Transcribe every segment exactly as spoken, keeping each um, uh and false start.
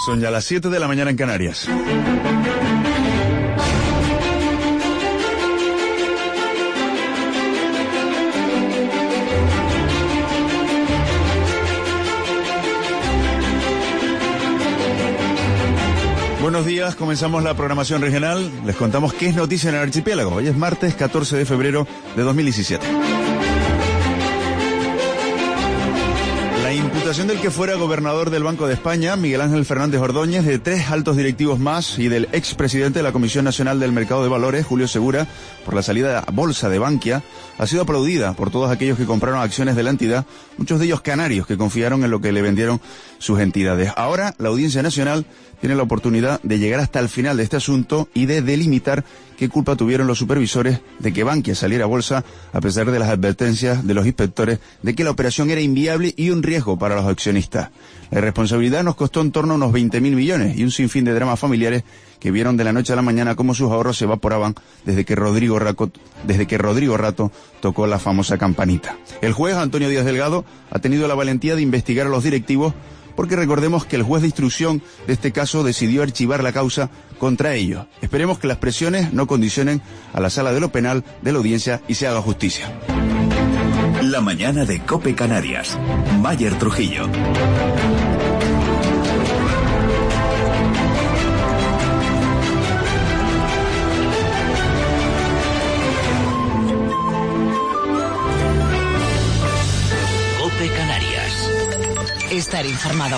Son ya las siete de la mañana en Canarias. Buenos días, comenzamos la programación regional. Les contamos qué es noticia en el archipiélago. Hoy es martes catorce de febrero de dos mil diecisiete. La imputación del que fuera gobernador del Banco de España, Miguel Ángel Fernández Ordóñez, de tres altos directivos más y del expresidente de la Comisión Nacional del Mercado de Valores, Julio Segura, por la salida a bolsa de Bankia, ha sido aplaudida por todos aquellos que compraron acciones de la entidad, muchos de ellos canarios que confiaron en lo que le vendieron sus entidades. Ahora, la Audiencia Nacional tiene la oportunidad de llegar hasta el final de este asunto y de delimitar qué culpa tuvieron los supervisores de que Bankia saliera a bolsa, a pesar de las advertencias de los inspectores de que la operación era inviable y un riesgo para los accionistas. La irresponsabilidad nos costó en torno a unos veinte mil millones y un sinfín de dramas familiares que vieron de la noche a la mañana cómo sus ahorros se evaporaban desde que Rodrigo Rato, desde que Rodrigo Rato tocó la famosa campanita. El juez Antonio Díaz Delgado ha tenido la valentía de investigar a los directivos, porque recordemos que el juez de instrucción de este caso decidió archivar la causa contra ellos. Esperemos que las presiones no condicionen a la sala de lo penal de la audiencia y se haga justicia. La mañana de COPE Canarias. Mayer Trujillo. COPE Canarias. Estar informado.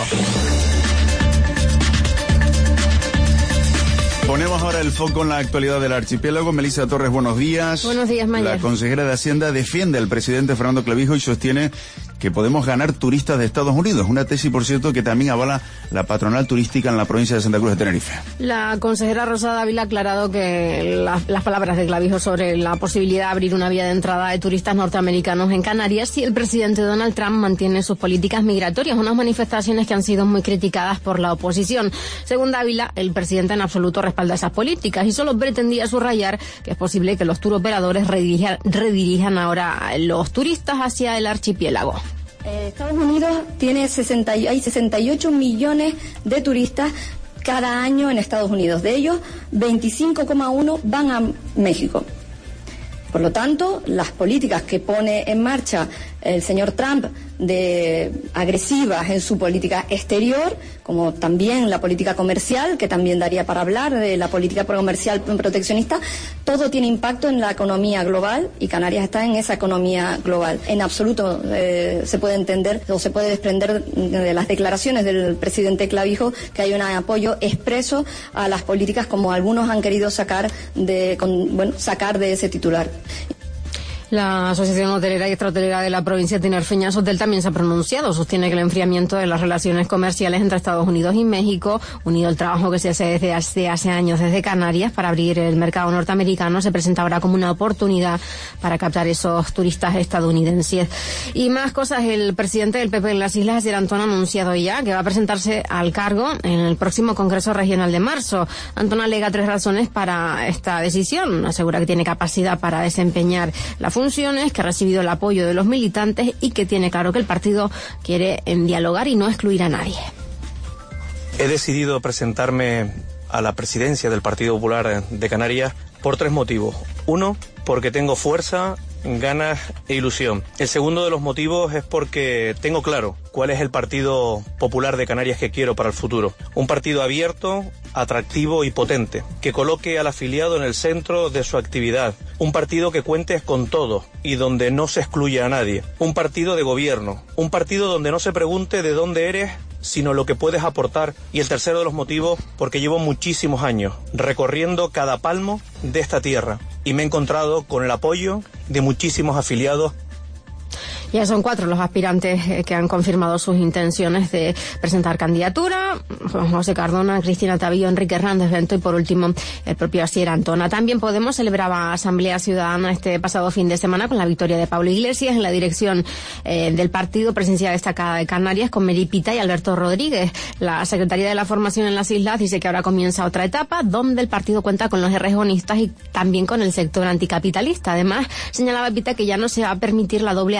Ponemos ahora el foco en la actualidad del archipiélago. Melissa Torres, buenos días. Buenos días, Mayer. La consejera de Hacienda defiende al presidente Fernando Clavijo y sostiene que podemos ganar turistas de Estados Unidos. Una tesis, por cierto, que también avala la patronal turística en la provincia de Santa Cruz de Tenerife. La consejera Rosa Dávila ha aclarado que la, las palabras de Clavijo sobre la posibilidad de abrir una vía de entrada de turistas norteamericanos en Canarias si el presidente Donald Trump mantiene sus políticas migratorias, unas manifestaciones que han sido muy criticadas por la oposición. Según Dávila, el presidente en absoluto respalda esas políticas y solo pretendía subrayar que es posible que los turoperadores redirijan, redirijan ahora los turistas hacia el archipiélago. Eh, Estados Unidos tiene sesenta, hay sesenta y ocho millones de turistas cada año en Estados Unidos. De ellos, veinticinco coma uno van a México. Por lo tanto, las políticas que pone en marcha el señor Trump de agresivas en su política exterior, como también la política comercial, que también daría para hablar de la política comercial proteccionista, todo tiene impacto en la economía global y Canarias está en esa economía global. En absoluto eh, se puede entender o se puede desprender de las declaraciones del presidente Clavijo que hay un apoyo expreso a las políticas como algunos han querido sacar de, con, bueno, sacar de ese titular. La Asociación Hotelera y Extrahotelera de la provincia tinerfeña Sotel también se ha pronunciado. Sostiene que el enfriamiento de las relaciones comerciales entre Estados Unidos y México, unido al trabajo que se hace desde hace, hace años desde Canarias para abrir el mercado norteamericano, se presenta ahora como una oportunidad para captar esos turistas estadounidenses. Y más cosas, el presidente del P P en las Islas, Asier Antón, ha anunciado ya que va a presentarse al cargo en el próximo Congreso Regional de marzo. Antón alega tres razones para esta decisión. Asegura que tiene capacidad para desempeñar la función, que ha recibido el apoyo de los militantes y que tiene claro que el partido quiere dialogar y no excluir a nadie. He decidido presentarme a la presidencia del Partido Popular de Canarias por tres motivos. Uno, porque tengo fuerza, ganas e ilusión. El segundo de los motivos es porque tengo claro cuál es el Partido Popular de Canarias que quiero para el futuro. Un partido abierto, atractivo y potente, que coloque al afiliado en el centro de su actividad. Un partido que cuente con todo y donde no se excluya a nadie. Un partido de gobierno. Un partido donde no se pregunte de dónde eres, sino lo que puedes aportar. Y el tercero de los motivos, porque llevo muchísimos años recorriendo cada palmo de esta tierra y me he encontrado con el apoyo de muchísimos afiliados. Ya son cuatro los aspirantes que han confirmado sus intenciones de presentar candidatura: Juan José Cardona, Cristina Tabillo, Enrique Hernández Bento y por último el propio Asier Antona. También Podemos celebraba Asamblea Ciudadana este pasado fin de semana con la victoria de Pablo Iglesias en la dirección eh, del partido, presencia destacada de Canarias con Meri Pita y Alberto Rodríguez. La Secretaría de la Formación en las Islas dice que ahora comienza otra etapa donde el partido cuenta con los errejonistas y también con el sector anticapitalista. Además, señalaba Pita que ya no se va a permitir la doble afiliación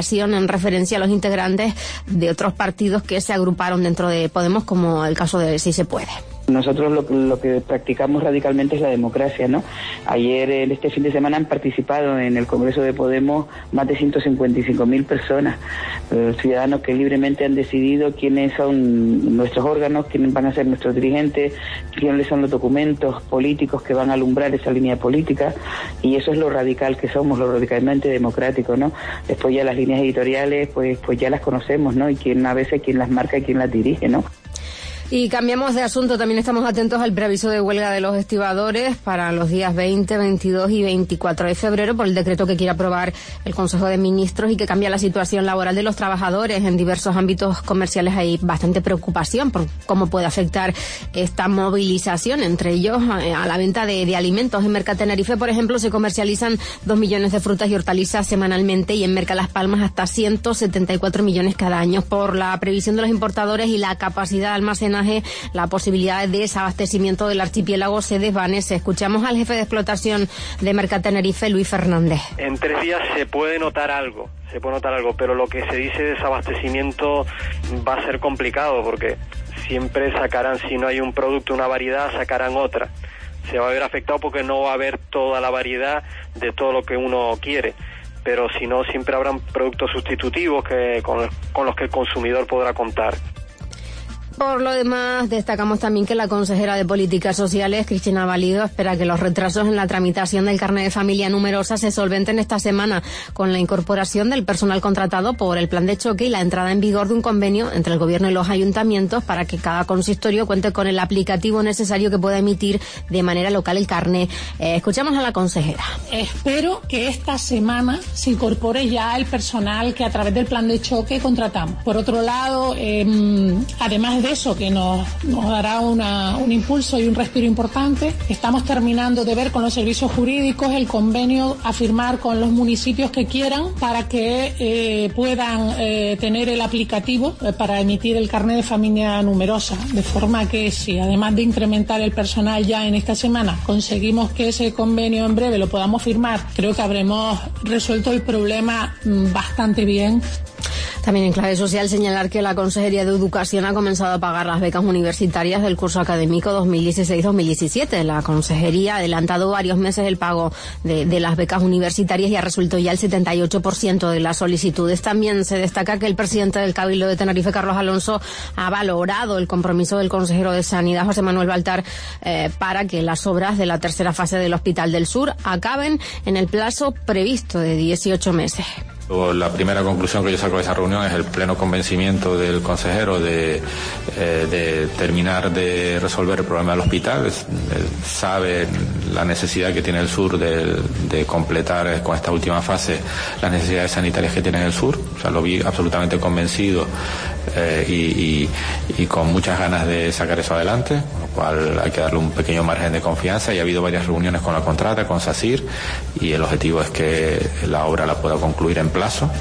movilización en referencia a los integrantes de otros partidos que se agruparon dentro de Podemos, como el caso de Si Se Puede. Nosotros lo, lo que practicamos radicalmente es la democracia, ¿no? Ayer, en este fin de semana, han participado en el Congreso de Podemos más de ciento cincuenta y cinco mil personas, eh, ciudadanos que libremente han decidido quiénes son nuestros órganos, quiénes van a ser nuestros dirigentes, quiénes son los documentos políticos que van a alumbrar esa línea política, y eso es lo radical que somos, lo radicalmente democrático, ¿no? Después ya las líneas editoriales, pues, pues ya las conocemos, ¿no? Y quién a veces quién las marca y quién las dirige, ¿no? Y cambiamos de asunto, también estamos atentos al preaviso de huelga de los estibadores para los días veinte, veintidós y veinticuatro de febrero por el decreto que quiere aprobar el Consejo de Ministros y que cambia la situación laboral de los trabajadores. En diversos ámbitos comerciales hay bastante preocupación por cómo puede afectar esta movilización, entre ellos a la venta de, de alimentos. En Merca Tenerife, por ejemplo, se comercializan dos millones de frutas y hortalizas semanalmente, y en Merca Las Palmas hasta ciento setenta y cuatro millones cada año. Por la previsión de los importadores y la capacidad de almacenaje, la posibilidad de desabastecimiento del archipiélago se desvanece. Escuchamos al jefe de explotación de Merca Tenerife, Luis Fernández. En tres días se puede notar algo, se puede notar algo, pero lo que se dice desabastecimiento va a ser complicado, porque siempre sacarán, si no hay un producto, una variedad, sacarán otra. Se va a ver afectado porque no va a haber toda la variedad de todo lo que uno quiere. Pero si no, siempre habrán productos sustitutivos que con, con los que el consumidor podrá contar. Por lo demás, destacamos también que la consejera de Políticas Sociales, Cristina Valido, espera que los retrasos en la tramitación del carnet de familia numerosa se solventen esta semana con la incorporación del personal contratado por el plan de choque y la entrada en vigor de un convenio entre el Gobierno y los ayuntamientos para que cada consistorio cuente con el aplicativo necesario que pueda emitir de manera local el carnet. Eh, escuchamos a la consejera. Espero que esta semana se incorpore ya el personal que a través del plan de choque contratamos. Por otro lado, eh, además de eso, que nos, nos dará una, un impulso y un respiro importante, estamos terminando de ver con los servicios jurídicos el convenio a firmar con los municipios que quieran para que eh, puedan eh, tener el aplicativo eh, para emitir el carnet de familia numerosa, de forma que si además de incrementar el personal ya en esta semana conseguimos que ese convenio en breve lo podamos firmar, creo que habremos resuelto el problema mmm, bastante bien. También en clave social señalar que la Consejería de Educación ha comenzado a pagar las becas universitarias del curso académico dos mil dieciséis dos mil diecisiete. La Consejería ha adelantado varios meses el pago de, de las becas universitarias y ha resuelto ya el setenta y ocho por ciento de las solicitudes. También se destaca que el presidente del Cabildo de Tenerife, Carlos Alonso, ha valorado el compromiso del consejero de Sanidad, José Manuel Baltar, eh, para que las obras de la tercera fase del Hospital del Sur acaben en el plazo previsto de dieciocho meses. La primera conclusión que yo saco de esa reunión es el pleno convencimiento del consejero de, eh, de terminar de resolver el problema del hospital. Es, él sabe la necesidad que tiene el sur de, de completar con esta última fase las necesidades sanitarias que tiene el sur. O sea, lo vi absolutamente convencido eh, y, y, y con muchas ganas de sacar eso adelante, con lo cual hay que darle un pequeño margen de confianza. Y ha habido varias reuniones con la contrata, con SACIR, y el objetivo es que la obra la pueda concluir en plazo.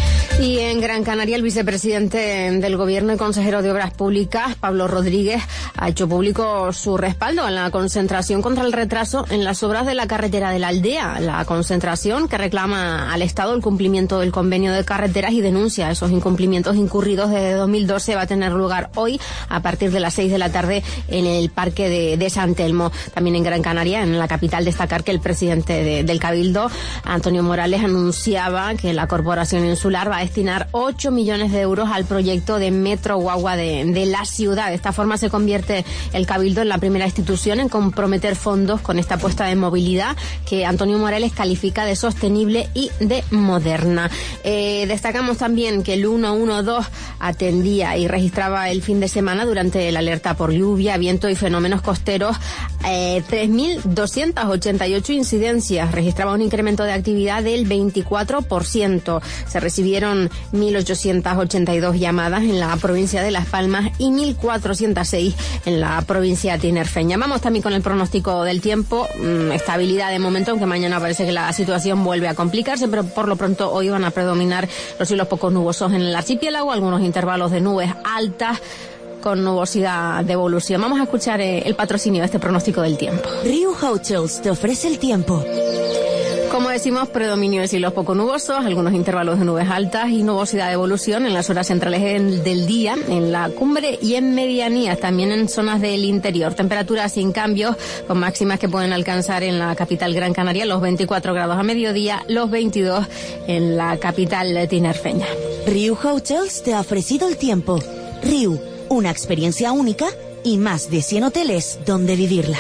Y en Gran Canaria, el vicepresidente del Gobierno y consejero de Obras Públicas, Pablo Rodríguez, ha hecho público su respaldo en la concentración contra el retraso en las obras de la carretera de la Aldea. La concentración que reclama al Estado el cumplimiento del convenio de carreteras y denuncia esos incumplimientos incurridos desde dos mil doce va a tener lugar hoy a partir de las seis de la tarde en el Parque de, de San Telmo. También en Gran Canaria, en la capital, destacar que el presidente de, del Cabildo, Antonio Morales, anunciaba que la Corporación Insular va a destinar ocho millones de euros al proyecto de Metro Guagua de, de la ciudad. De esta forma se convierte el Cabildo en la primera institución en comprometer fondos con esta apuesta de movilidad que Antonio Morales califica de sostenible y de moderna. Eh, destacamos también que el ciento doce atendía y registraba el fin de semana, durante la alerta por lluvia, viento y fenómenos costeros, eh, tres mil doscientas ochenta y ocho incidencias. Registraba un incremento de actividad del veinticuatro por ciento. Se recibieron mil ochocientas ochenta y dos llamadas en la provincia de Las Palmas y mil cuatrocientos seis en la provincia tinerfeña. Vamos también con el pronóstico del tiempo. Estabilidad de momento, aunque mañana parece que la situación vuelve a complicarse, pero por lo pronto hoy van a predominar los cielos poco nubosos en el archipiélago, algunos intervalos de nubes altas con nubosidad de evolución. Vamos a escuchar el patrocinio de este pronóstico del tiempo. Riu Hotels te ofrece el tiempo. Como decimos, predominio de cielos poco nubosos, algunos intervalos de nubes altas y nubosidad de evolución en las horas centrales del día, en la cumbre y en medianías, también en zonas del interior. Temperaturas sin cambios, con máximas que pueden alcanzar en la capital Gran Canaria los veinticuatro grados a mediodía, los veintidós en la capital tinerfeña. Riu Hotels te ha ofrecido el tiempo. Riu, una experiencia única y más de cien hoteles donde vivirla.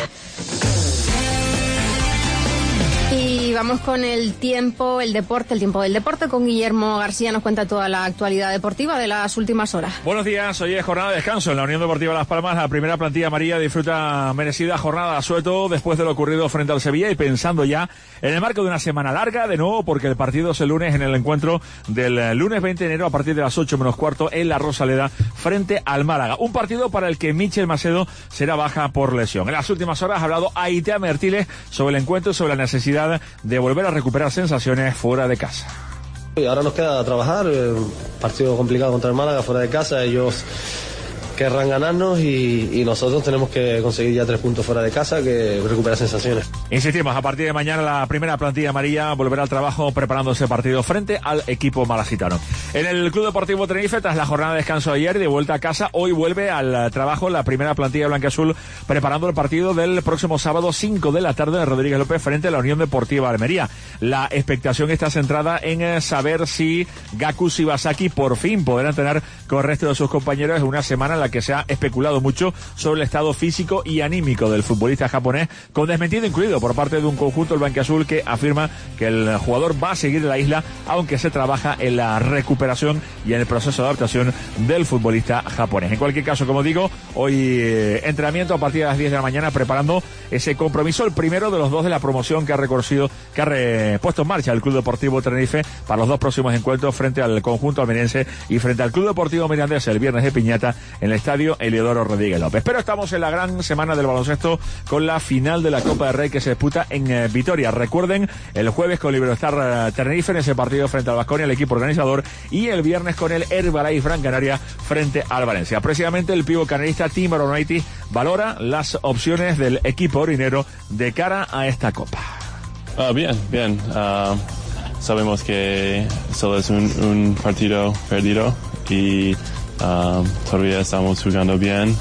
Y vamos con el tiempo, el deporte, el tiempo del deporte con Guillermo García. Nos cuenta toda la actualidad deportiva de las últimas horas. Buenos días, hoy es jornada de descanso en la Unión Deportiva Las Palmas. La primera plantilla amarilla disfruta merecida jornada, sobre todo después de lo ocurrido frente al Sevilla y pensando ya en el marco de una semana larga, de nuevo, porque el partido es el lunes en el encuentro del lunes veinte de enero a partir de las ocho menos cuarto en la Rosaleda frente al Málaga. Un partido para el que Michel Macedo será baja por lesión. En las últimas horas ha hablado Aitea Mertiles sobre el encuentro y sobre la necesidad de volver a recuperar sensaciones fuera de casa. Y ahora nos queda trabajar, un partido complicado contra el Málaga fuera de casa, ellos querrán ganarnos y, y nosotros tenemos que conseguir ya tres puntos fuera de casa, que recuperar sensaciones. Insistimos, a partir de mañana la primera plantilla amarilla volverá al trabajo preparando ese partido frente al equipo malacitano. En el Club Deportivo Tenerife, tras la jornada de descanso de ayer y de vuelta a casa, hoy vuelve al trabajo la primera plantilla blanquiazul preparando el partido del próximo sábado cinco de la tarde de Rodríguez López frente a la Unión Deportiva Almería. La expectación está centrada en saber si Gaku Shibasaki por fin podrán tener con el resto de sus compañeros en una semana en la que se ha especulado mucho sobre el estado físico y anímico del futbolista japonés, con desmentido incluido por parte de un conjunto el blanquiazul que afirma que el jugador va a seguir en la isla, aunque se trabaja en la recuperación y en el proceso de adaptación del futbolista japonés. En cualquier caso, como digo, hoy eh, entrenamiento a partir de las diez de la mañana preparando ese compromiso, el primero de los dos de la promoción que ha recorrido, que ha re, puesto en marcha el Club Deportivo Tenerife para los dos próximos encuentros frente al conjunto almeriense y frente al Club Deportivo Mirandés el viernes de Piñata en el estadio Eliodoro Rodríguez López. Pero estamos en la gran semana del baloncesto con la final de la Copa del Rey que se disputa en eh, Vitoria. Recuerden, el jueves con Liberostar eh, Tenerife en ese partido frente al Baskonia, el equipo organizador, y el viernes con el Herbalife Gran Canaria frente al Valencia. Precisamente el pivo canarista Tim Aronaitis valora las opciones del equipo orinero de cara a esta Copa. Uh, bien, bien. Uh, sabemos que solo es un, un partido perdido y um, todavía estamos jugando bien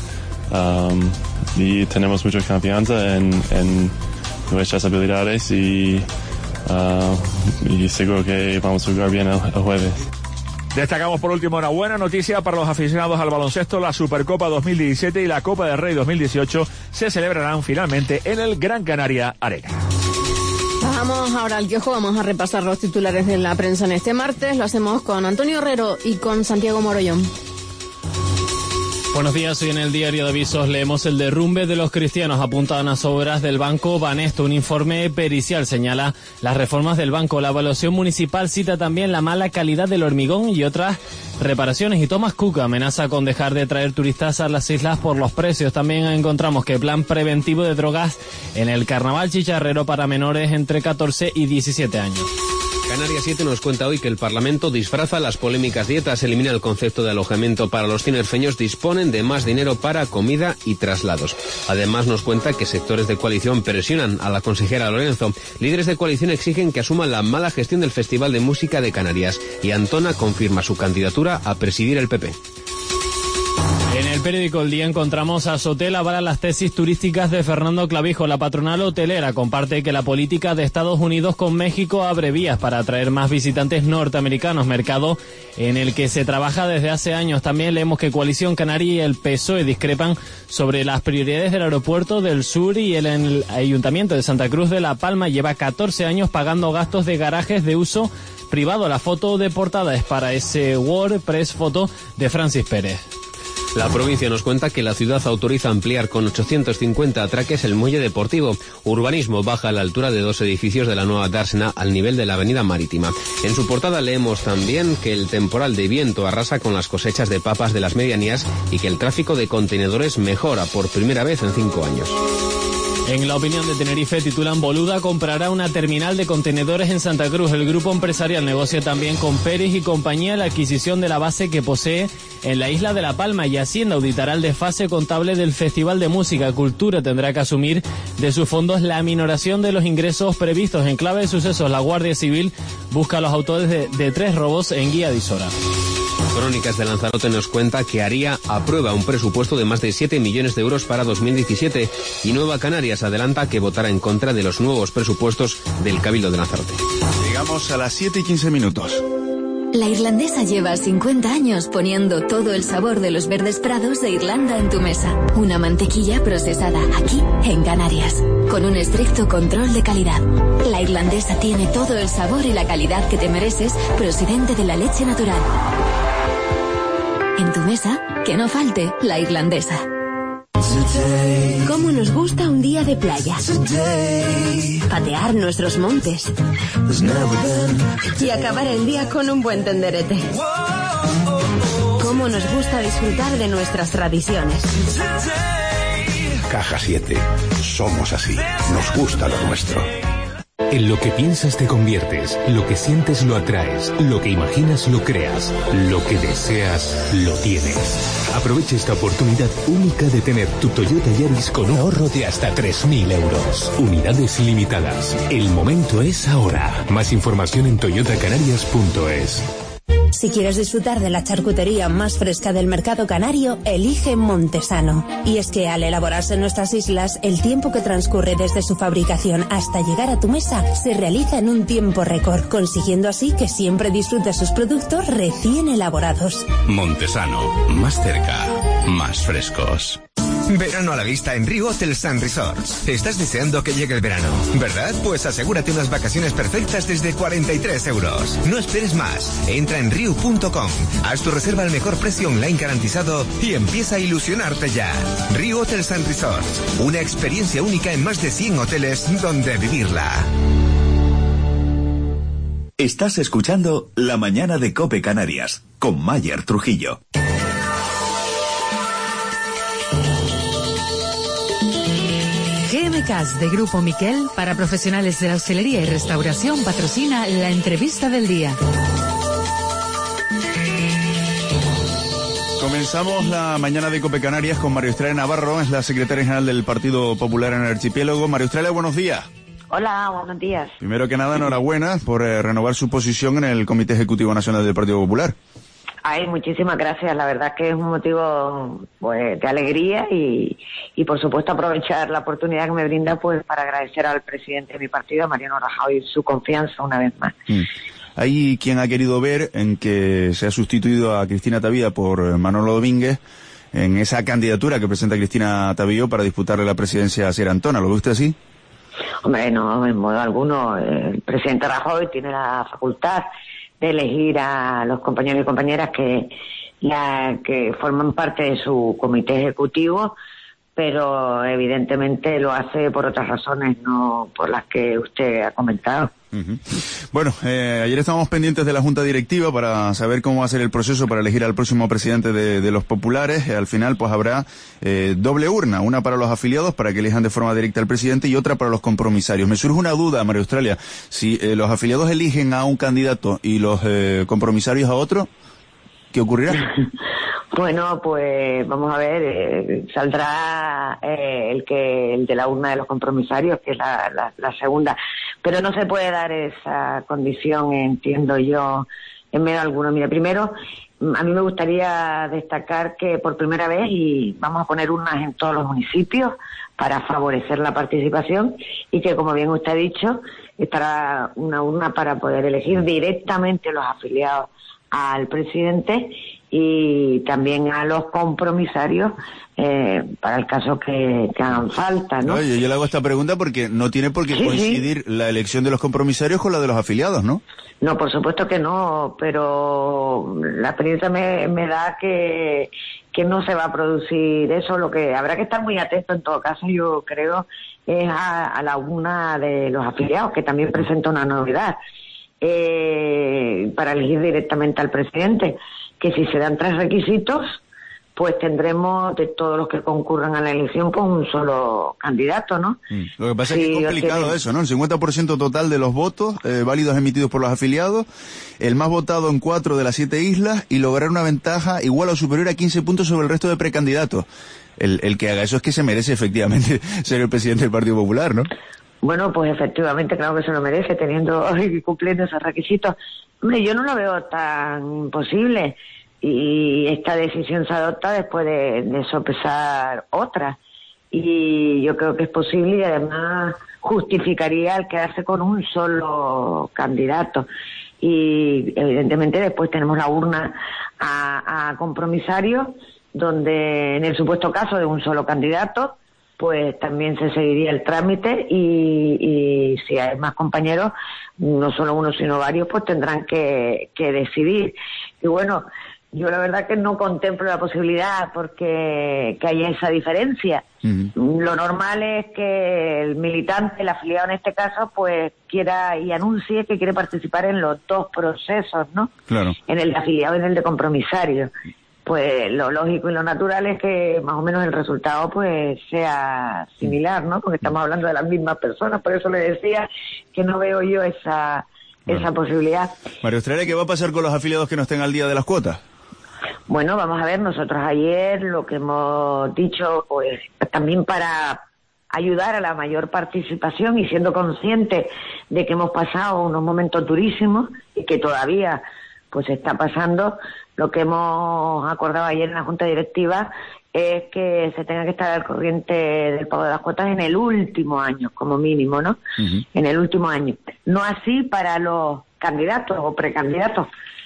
um, y tenemos mucha confianza en, en nuestras habilidades y, uh, y seguro que vamos a jugar bien el, el jueves. Destacamos por último una buena noticia para los aficionados al baloncesto. La Supercopa dos mil diecisiete y la Copa del Rey dos mil dieciocho se celebrarán finalmente en el Gran Canaria Arena. Vamos ahora al kiosco, vamos a repasar los titulares de la prensa en este martes. Lo hacemos con Antonio Herrero y con Santiago Morollón. Buenos días, hoy en el diario de avisos leemos el derrumbe de los cristianos apuntaban a obras del Banco Banesto. Un informe pericial señala las reformas del banco. La evaluación municipal cita también la mala calidad del hormigón y otras reparaciones. Y Thomas Cook amenaza con dejar de traer turistas a las islas por los precios. También encontramos que plan preventivo de drogas en el carnaval chicharrero para menores entre catorce y diecisiete años. Canarias siete nos cuenta hoy que el Parlamento disfraza las polémicas dietas, elimina el concepto de alojamiento para los tinerfeños, disponen de más dinero para comida y traslados. Además nos cuenta que sectores de coalición presionan a la consejera Lorenzo. Líderes de coalición exigen que asuman la mala gestión del Festival de Música de Canarias y Antona confirma su candidatura a presidir el P P. En el periódico El Día encontramos a Sotel avala las tesis turísticas de Fernando Clavijo. La patronal hotelera comparte que la política de Estados Unidos con México abre vías para atraer más visitantes norteamericanos, mercado en el que se trabaja desde hace años. También leemos que Coalición Canaria y el P S O E discrepan sobre las prioridades del aeropuerto del sur y el, el Ayuntamiento de Santa Cruz de La Palma lleva catorce años pagando gastos de garajes de uso privado. La foto de portada es para ese WordPress foto de Francis Pérez. La provincia nos cuenta que la ciudad autoriza ampliar con ochocientos cincuenta atraques el muelle deportivo. Urbanismo baja a la altura de dos edificios de la nueva dársena al nivel de la avenida Marítima. En su portada leemos también que el temporal de viento arrasa con las cosechas de papas de las medianías y que el tráfico de contenedores mejora por primera vez en cinco años. En La Opinión de Tenerife titulan: Boluda comprará una terminal de contenedores en Santa Cruz. El grupo empresarial negocia también con Pérez y compañía la adquisición de la base que posee en la isla de La Palma, y Hacienda auditará el desfase contable del Festival de Música. Cultura tendrá que asumir de sus fondos la minoración de los ingresos previstos. En clave de sucesos, la Guardia Civil busca a los autores de, de tres robos en Guía de Isora. Crónicas de Lanzarote nos cuenta que Haría aprueba un presupuesto de más de siete millones de euros para dos mil diecisiete, y Nueva Canarias adelanta que votará en contra de los nuevos presupuestos del Cabildo de Lanzarote. Llegamos a las siete y quince minutos. La Irlandesa lleva cincuenta años poniendo todo el sabor de los verdes prados de Irlanda en tu mesa. Una mantequilla procesada aquí, en Canarias, con un estricto control de calidad. La Irlandesa tiene todo el sabor y la calidad que te mereces, procedente de la leche natural. En tu mesa, que no falte la Irlandesa. ¿Cómo nos gusta un día de playa? Patear nuestros montes y acabar el día con un buen tenderete. ¿Cómo nos gusta disfrutar de nuestras tradiciones? Caja siete. Somos así. Nos gusta lo nuestro. En lo que piensas te conviertes, lo que sientes lo atraes, lo que imaginas lo creas, lo que deseas lo tienes. Aprovecha esta oportunidad única de tener tu Toyota Yaris con un ahorro de hasta tres mil euros. Unidades limitadas. El momento es ahora. Más información en toyota canarias punto es. Si quieres disfrutar de la charcutería más fresca del mercado canario, elige Montesano. Y es que al elaborarse en nuestras islas, el tiempo que transcurre desde su fabricación hasta llegar a tu mesa se realiza en un tiempo récord, consiguiendo así que siempre disfrutes sus productos recién elaborados. Montesano, más cerca, más frescos. Verano a la vista en Riu Hotels and Resorts. Estás deseando que llegue el verano, ¿verdad? Pues asegúrate unas vacaciones perfectas desde cuarenta y tres euros. No esperes más. Entra en riu punto com, haz tu reserva al mejor precio online garantizado y empieza a ilusionarte ya. Riu Hotels and Resorts. Una experiencia única en más de cien hoteles donde vivirla. Estás escuchando La Mañana de COPE Canarias con Mayer Trujillo. G M Cas de Grupo Miquel, para profesionales de la hostelería y restauración, patrocina la entrevista del día. Comenzamos la mañana de COPE Canarias con María Australia Navarro, es la secretaria general del Partido Popular en el Archipiélago. María Australia, buenos días. Hola, buenos días. Primero que nada, enhorabuena por eh, renovar su posición en el Comité Ejecutivo Nacional del Partido Popular. Ay, muchísimas gracias. La verdad que es un motivo pues de alegría y, y por supuesto aprovechar la oportunidad que me brinda pues para agradecer al presidente de mi partido, Mariano Rajoy, su confianza una vez más. Mm. Hay quien ha querido ver en que se ha sustituido a Cristina Tavía por Manolo Domínguez en esa candidatura que presenta Cristina Tavío para disputarle la presidencia a Sierra Antona. ¿Lo ve usted así? Hombre, no, en modo alguno. El presidente Rajoy tiene la facultad de elegir a los compañeros y compañeras que la que forman parte de su comité ejecutivo, pero evidentemente lo hace por otras razones, no por las que usted ha comentado. Uh-huh. Bueno, eh, ayer estábamos pendientes de la Junta Directiva para saber cómo va a ser el proceso para elegir al próximo presidente de, de los populares. Eh, al final pues habrá eh, doble urna, una para los afiliados para que elijan de forma directa al presidente y otra para los compromisarios. Me surge una duda, María Australia, si eh, los afiliados eligen a un candidato y los eh, compromisarios a otro, ¿qué ocurrirá? Bueno, pues vamos a ver, eh, saldrá eh, el que el de la urna de los compromisarios, que es la, la, la segunda, pero no se puede dar esa condición, entiendo yo, en medio alguno. Mira, primero, a mí me gustaría destacar que por primera vez, y vamos a poner urnas en todos los municipios para favorecer la participación, y que, como bien usted ha dicho, estará una urna para poder elegir directamente los afiliados al presidente y también a los compromisarios eh, para el caso que, que hagan falta, ¿no? Oye, yo le hago esta pregunta porque no tiene por qué sí, coincidir sí. la elección de los compromisarios con la de los afiliados, ¿no? No, por supuesto que no, pero la experiencia me, me da que, que no se va a producir eso. Lo que habrá que estar muy atento en todo caso, yo creo, es a, a la urna de los afiliados, que también presenta una novedad. Eh, para elegir directamente al presidente, que si se dan tres requisitos, pues tendremos de todos los que concurran a la elección pues un solo candidato, ¿no? Mm. Lo que pasa sí, es que es complicado tienen... eso, ¿no? El cincuenta por ciento total de los votos eh, válidos emitidos por los afiliados, el más votado en cuatro de las siete islas y lograr una ventaja igual o superior a quince puntos sobre el resto de precandidatos. El, el que haga eso es que se merece efectivamente ser el presidente del Partido Popular, ¿no? Bueno, pues efectivamente, claro que se lo merece, teniendo y cumpliendo esos requisitos. Hombre, yo no lo veo tan imposible. Y esta decisión se adopta después de, de sopesar otras. Y yo creo que es posible y además justificaría el quedarse con un solo candidato. Y evidentemente después tenemos la urna a, a compromisario, donde en el supuesto caso de un solo candidato, pues también se seguiría el trámite y, y si hay más compañeros, no solo uno sino varios, pues tendrán que, que decidir. Y bueno, yo la verdad que no contemplo la posibilidad porque que haya esa diferencia. Uh-huh. Lo normal es que el militante, el afiliado en este caso, pues quiera y anuncie que quiere participar en los dos procesos, ¿no? Claro. En el de afiliado y en el de compromisario. Pues lo lógico y lo natural es que más o menos el resultado pues sea similar, ¿no? Porque estamos hablando de las mismas personas, por eso le decía que no veo yo esa, bueno. esa posibilidad. María Australia, ¿qué va a pasar con los afiliados que no estén al día de las cuotas? Bueno, vamos a ver, nosotros ayer lo que hemos dicho, pues también para ayudar a la mayor participación y siendo conscientes de que hemos pasado unos momentos durísimos y que todavía pues está pasando, lo que hemos acordado ayer en la Junta Directiva es que se tenga que estar al corriente del pago de las cuotas en el último año, como mínimo, ¿no? Uh-huh. En el último año. No así para los candidatos o precandidatos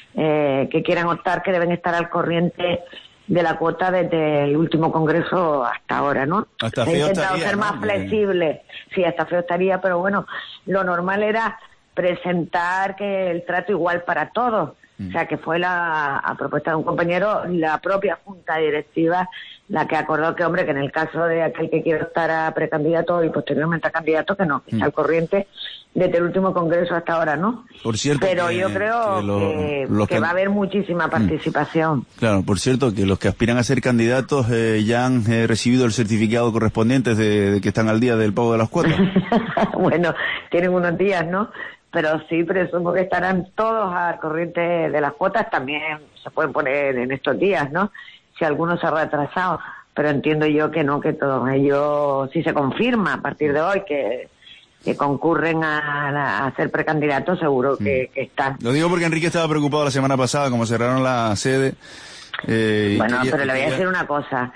eh, que quieran optar, que deben estar al corriente de la cuota desde el último congreso hasta ahora, ¿no? Hasta He feo intentado estaría, ser ¿no? más flexible. Sí, hasta feo estaría, pero bueno, lo normal era presentar que el trato igual para todos. O sea, que fue la a propuesta de un compañero, la propia Junta Directiva la que acordó que, hombre, que en el caso de aquel que quiera estar a precandidato y posteriormente a candidato, que no, que está al corriente desde el último congreso hasta ahora, ¿no? Por cierto, pero que, yo creo que, lo, que, los que que va a haber muchísima participación. Claro, por cierto, que los que aspiran a ser candidatos eh, ya han eh, recibido el certificado correspondiente de, de que están al día del pago de las cuotas. Bueno, tienen unos días, ¿no? Pero sí presumo que estarán todos al corriente de las cuotas, también se pueden poner en estos días, ¿no? Si alguno se ha retrasado, pero entiendo yo que no, que todos ellos, si se confirma a partir de hoy que, que concurren a, a ser precandidatos, seguro que, que están. Lo digo porque Enrique estaba preocupado la semana pasada, como cerraron la sede. Eh, bueno, que, pero le voy a que... decir una cosa.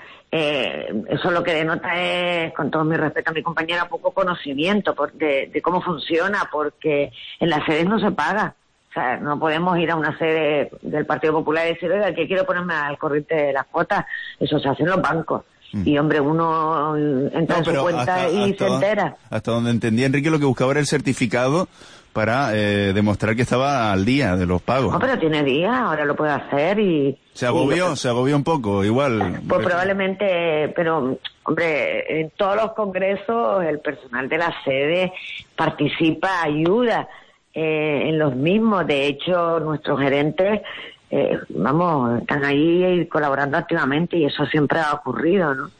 Eh, eso lo que denota es, con todo mi respeto a mi compañera, poco conocimiento por, de, de cómo funciona, porque en las sedes no se paga. O sea, no podemos ir a una sede del Partido Popular y decir, oiga, que quiero ponerme al corriente de las cuotas. Eso se hace en los bancos. Mm. Y, hombre, uno entra no, en su cuenta hasta, y hasta se entera. Donde, hasta donde entendí, Enrique, lo que buscaba era el certificado para eh, demostrar que estaba al día de los pagos. No, pero tiene días, ahora lo puede hacer y... Se agobió, y, se agobió un poco, igual. Pues probablemente, pero, hombre, en todos los congresos el personal de la sede participa, ayuda eh, en los mismos. De hecho, nuestros gerentes, eh, vamos, están ahí colaborando activamente y eso siempre ha ocurrido, ¿no?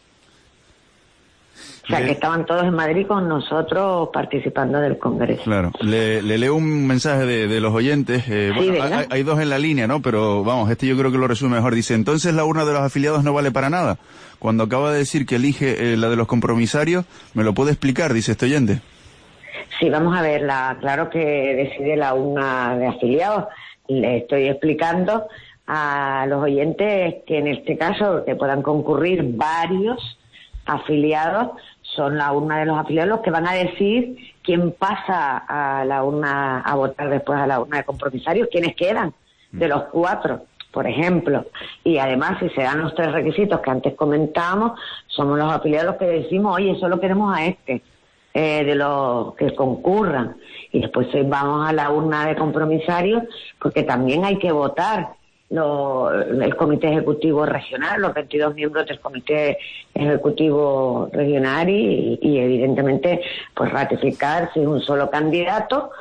O sea, que estaban todos en Madrid con nosotros participando del Congreso. Claro. Le, le leo un mensaje de, de los oyentes. Eh, sí, bueno, hay, hay dos en la línea, ¿no? Pero vamos, este yo creo que lo resume mejor. Dice, entonces la urna de los afiliados no vale para nada. Cuando acaba de decir que elige eh, la de los compromisarios, ¿me lo puede explicar? Dice este oyente. Sí, vamos a ver, la, claro que decide la urna de afiliados. Le estoy explicando a los oyentes que en este caso que puedan concurrir varios afiliados, son la urna de los afiliados los que van a decir quién pasa a la urna a votar después a la urna de compromisarios, quiénes quedan de los cuatro, por ejemplo. Y además, si se dan los tres requisitos que antes comentábamos, somos los afiliados los que decimos, oye, solo queremos a este, eh, de los que concurran. Y después vamos a la urna de compromisarios, porque también hay que votar Lo, el Comité Ejecutivo Regional, los veintidós miembros del Comité Ejecutivo Regional y, y evidentemente pues ratificar si es un solo candidato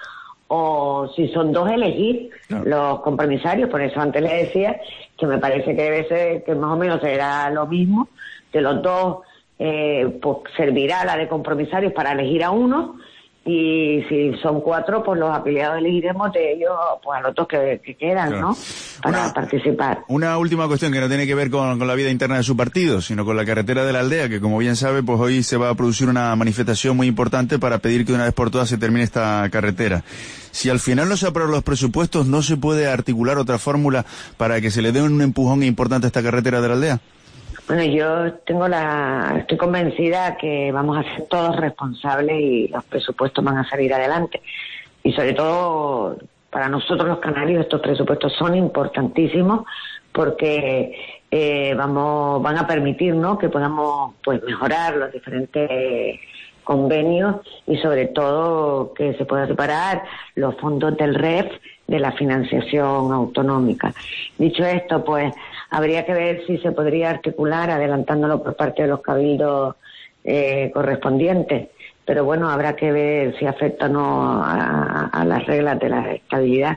o si son dos, elegir no. los compromisarios. Por eso antes le decía que me parece que debe ser, que más o menos será lo mismo, de los dos, eh, pues servirá la de compromisarios para elegir a uno, y si son cuatro, pues los afiliados elegiremos de ellos, pues a los otros que, que quedan, claro. ¿no? Para una, participar. Una última cuestión que no tiene que ver con, con la vida interna de su partido, sino con la carretera de la aldea, que como bien sabe, pues hoy se va a producir una manifestación muy importante para pedir que una vez por todas se termine esta carretera. Si al final no se aprueban los presupuestos, ¿no se puede articular otra fórmula para que se le dé un empujón importante a esta carretera de la aldea? Bueno, yo tengo la, estoy convencida que vamos a ser todos responsables y los presupuestos van a salir adelante. Y sobre todo, para nosotros los canarios, estos presupuestos son importantísimos porque eh, vamos, van a permitir, ¿no?, que podamos, pues, mejorar los diferentes convenios y sobre todo que se pueda separar los fondos del R E F de la financiación autonómica. Dicho esto, pues habría que ver si se podría articular adelantándolo por parte de los cabildos eh, correspondientes, pero bueno, habrá que ver si afecta o no a, a las reglas de la estabilidad.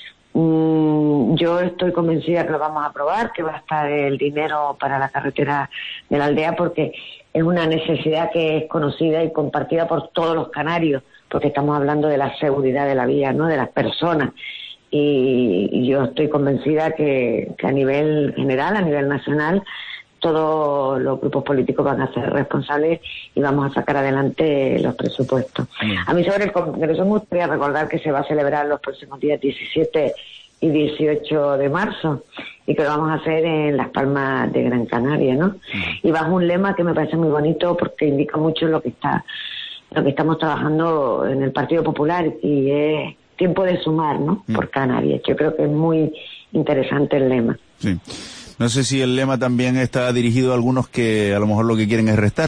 Mm, yo estoy convencida que lo vamos a aprobar, que va a estar el dinero para la carretera de la aldea, porque es una necesidad que es conocida y compartida por todos los canarios, porque estamos hablando de la seguridad de la vía, ¿no?, de las personas. Y, y yo estoy convencida que, que a nivel general, a nivel nacional, todos los grupos políticos van a ser responsables y vamos a sacar adelante los presupuestos. Sí. A mí sobre el Congreso me gustaría recordar que se va a celebrar los próximos días diecisiete y dieciocho de marzo y que lo vamos a hacer en Las Palmas de Gran Canaria, ¿no? Sí. Y bajo un lema que me parece muy bonito porque indica mucho lo que está, lo que estamos trabajando en el Partido Popular, y es tiempo de sumar, ¿no?, mm. por Canarias. Yo creo que es muy interesante el lema. Sí. No sé si el lema también está dirigido a algunos que a lo mejor lo que quieren es restar.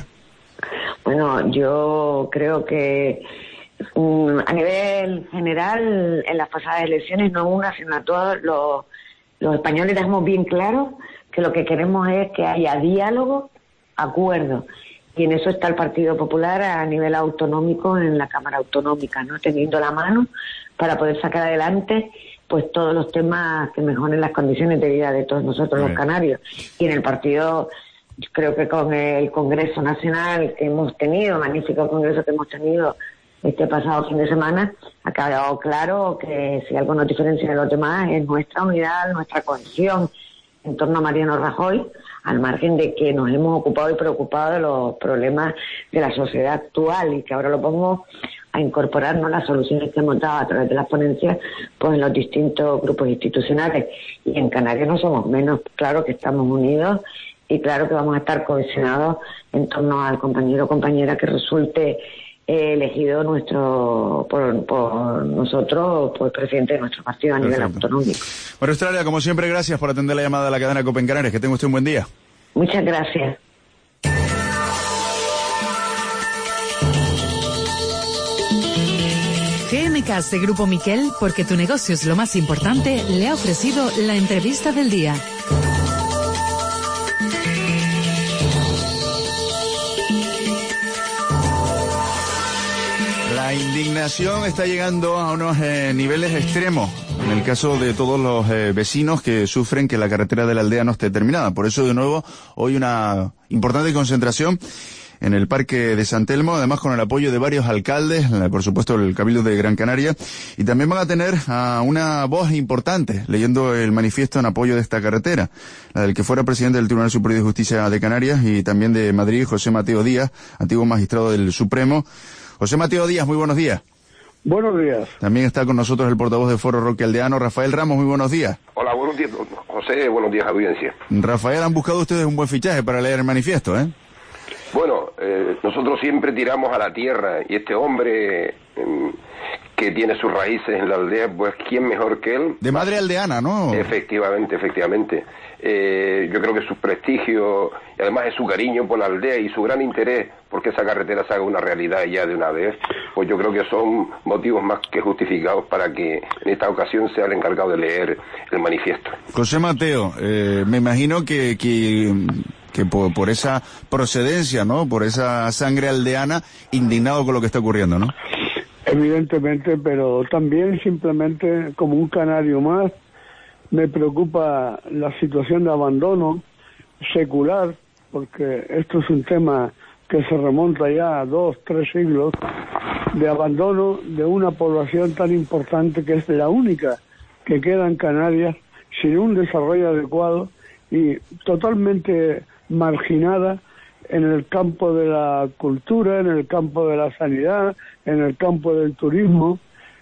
Bueno, yo creo que um, a nivel general, en las pasadas elecciones, no una, sino a todos los, los españoles dejamos bien claro que lo que queremos es que haya diálogo, acuerdo. Y en eso está el Partido Popular a nivel autonómico, en la Cámara Autonómica, ¿no?, teniendo la mano para poder sacar adelante pues todos los temas que mejoren las condiciones de vida de todos nosotros los canarios. Y en el partido, yo creo que con el Congreso Nacional que hemos tenido, magnífico Congreso que hemos tenido este pasado fin de semana, ha quedado claro que si algo nos diferencia de los demás es nuestra unidad, nuestra cohesión en torno a Mariano Rajoy, al margen de que nos hemos ocupado y preocupado de los problemas de la sociedad actual y que ahora lo pongo a incorporarnos las soluciones que hemos dado a través de las ponencias, pues en los distintos grupos institucionales. Y en Canarias no somos menos, claro que estamos unidos y claro que vamos a estar cohesionados en torno al compañero o compañera que resulte eh, elegido nuestro por, por nosotros, por el presidente de nuestro partido a Perfecto. nivel autonómico. Bueno, Australia, como siempre, gracias por atender la llamada de la cadena COPE en Canarias. Que tenga usted un buen día. Muchas gracias. G M K de Grupo Miquel, porque tu negocio es lo más importante, le ha ofrecido la entrevista del día. La indignación está llegando a unos eh, niveles extremos, en el caso de todos los eh, vecinos que sufren que la carretera de la aldea no esté terminada. Por eso, de nuevo, hoy una importante concentración en el Parque de San Telmo, además con el apoyo de varios alcaldes, por supuesto el Cabildo de Gran Canaria, y también van a tener a una voz importante leyendo el manifiesto en apoyo de esta carretera, la del que fuera presidente del Tribunal Superior de Justicia de Canarias y también de Madrid, José Mateo Díaz, antiguo magistrado del Supremo. José Mateo Díaz, muy buenos días. Buenos días. También está con nosotros el portavoz de Foro Roque Aldeano, Rafael Ramos, muy buenos días. Hola, buenos días, José, buenos días, audiencia. Rafael, han buscado ustedes un buen fichaje para leer el manifiesto, ¿eh? Bueno, eh, nosotros siempre tiramos a la tierra y este hombre eh, que tiene sus raíces en la aldea, pues ¿quién mejor que él? De madre aldeana, ¿no? Efectivamente, efectivamente. Eh, yo creo que su prestigio, y además de su cariño por la aldea y su gran interés porque esa carretera se haga una realidad ya de una vez, pues yo creo que son motivos más que justificados para que en esta ocasión sea el encargado de leer el manifiesto. José Mateo, eh, me imagino que... que... que por, por esa procedencia, ¿no?, por esa sangre aldeana, indignado con lo que está ocurriendo, ¿no? Evidentemente, pero también simplemente como un canario más me preocupa la situación de abandono secular, porque esto es un tema que se remonta ya a dos, tres siglos, de abandono de una población tan importante que es la única que queda en Canarias sin un desarrollo adecuado y totalmente marginada en el campo de la cultura, en el campo de la sanidad, en el campo del turismo.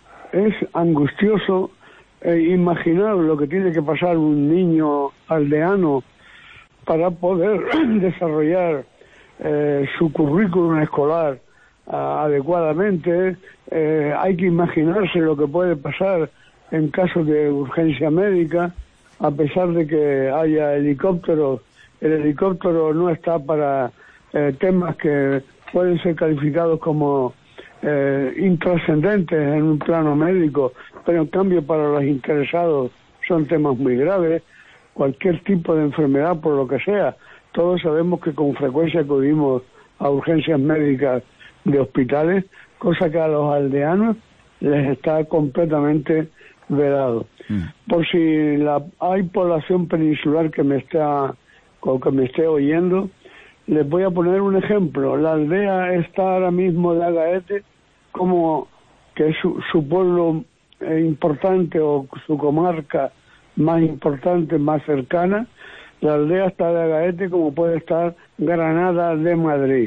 Es angustioso eh, imaginar lo que tiene que pasar un niño aldeano para poder desarrollar eh, su currículum escolar uh, adecuadamente. Eh, hay que imaginarse lo que puede pasar en caso de urgencia médica, a pesar de que haya helicópteros. El helicóptero no está para eh, temas que pueden ser calificados como eh, intrascendentes en un plano médico, pero en cambio para los interesados son temas muy graves. Cualquier tipo de enfermedad, por lo que sea, todos sabemos que con frecuencia acudimos a urgencias médicas de hospitales, cosa que a los aldeanos les está completamente vedado. Mm. Por si la, hay población peninsular que me está o que me esté oyendo, les voy a poner un ejemplo. La aldea está ahora mismo de Agaete, como que es su, su pueblo eh, importante o su comarca más importante, más cercana. La aldea está de Agaete como puede estar Granada de Madrid.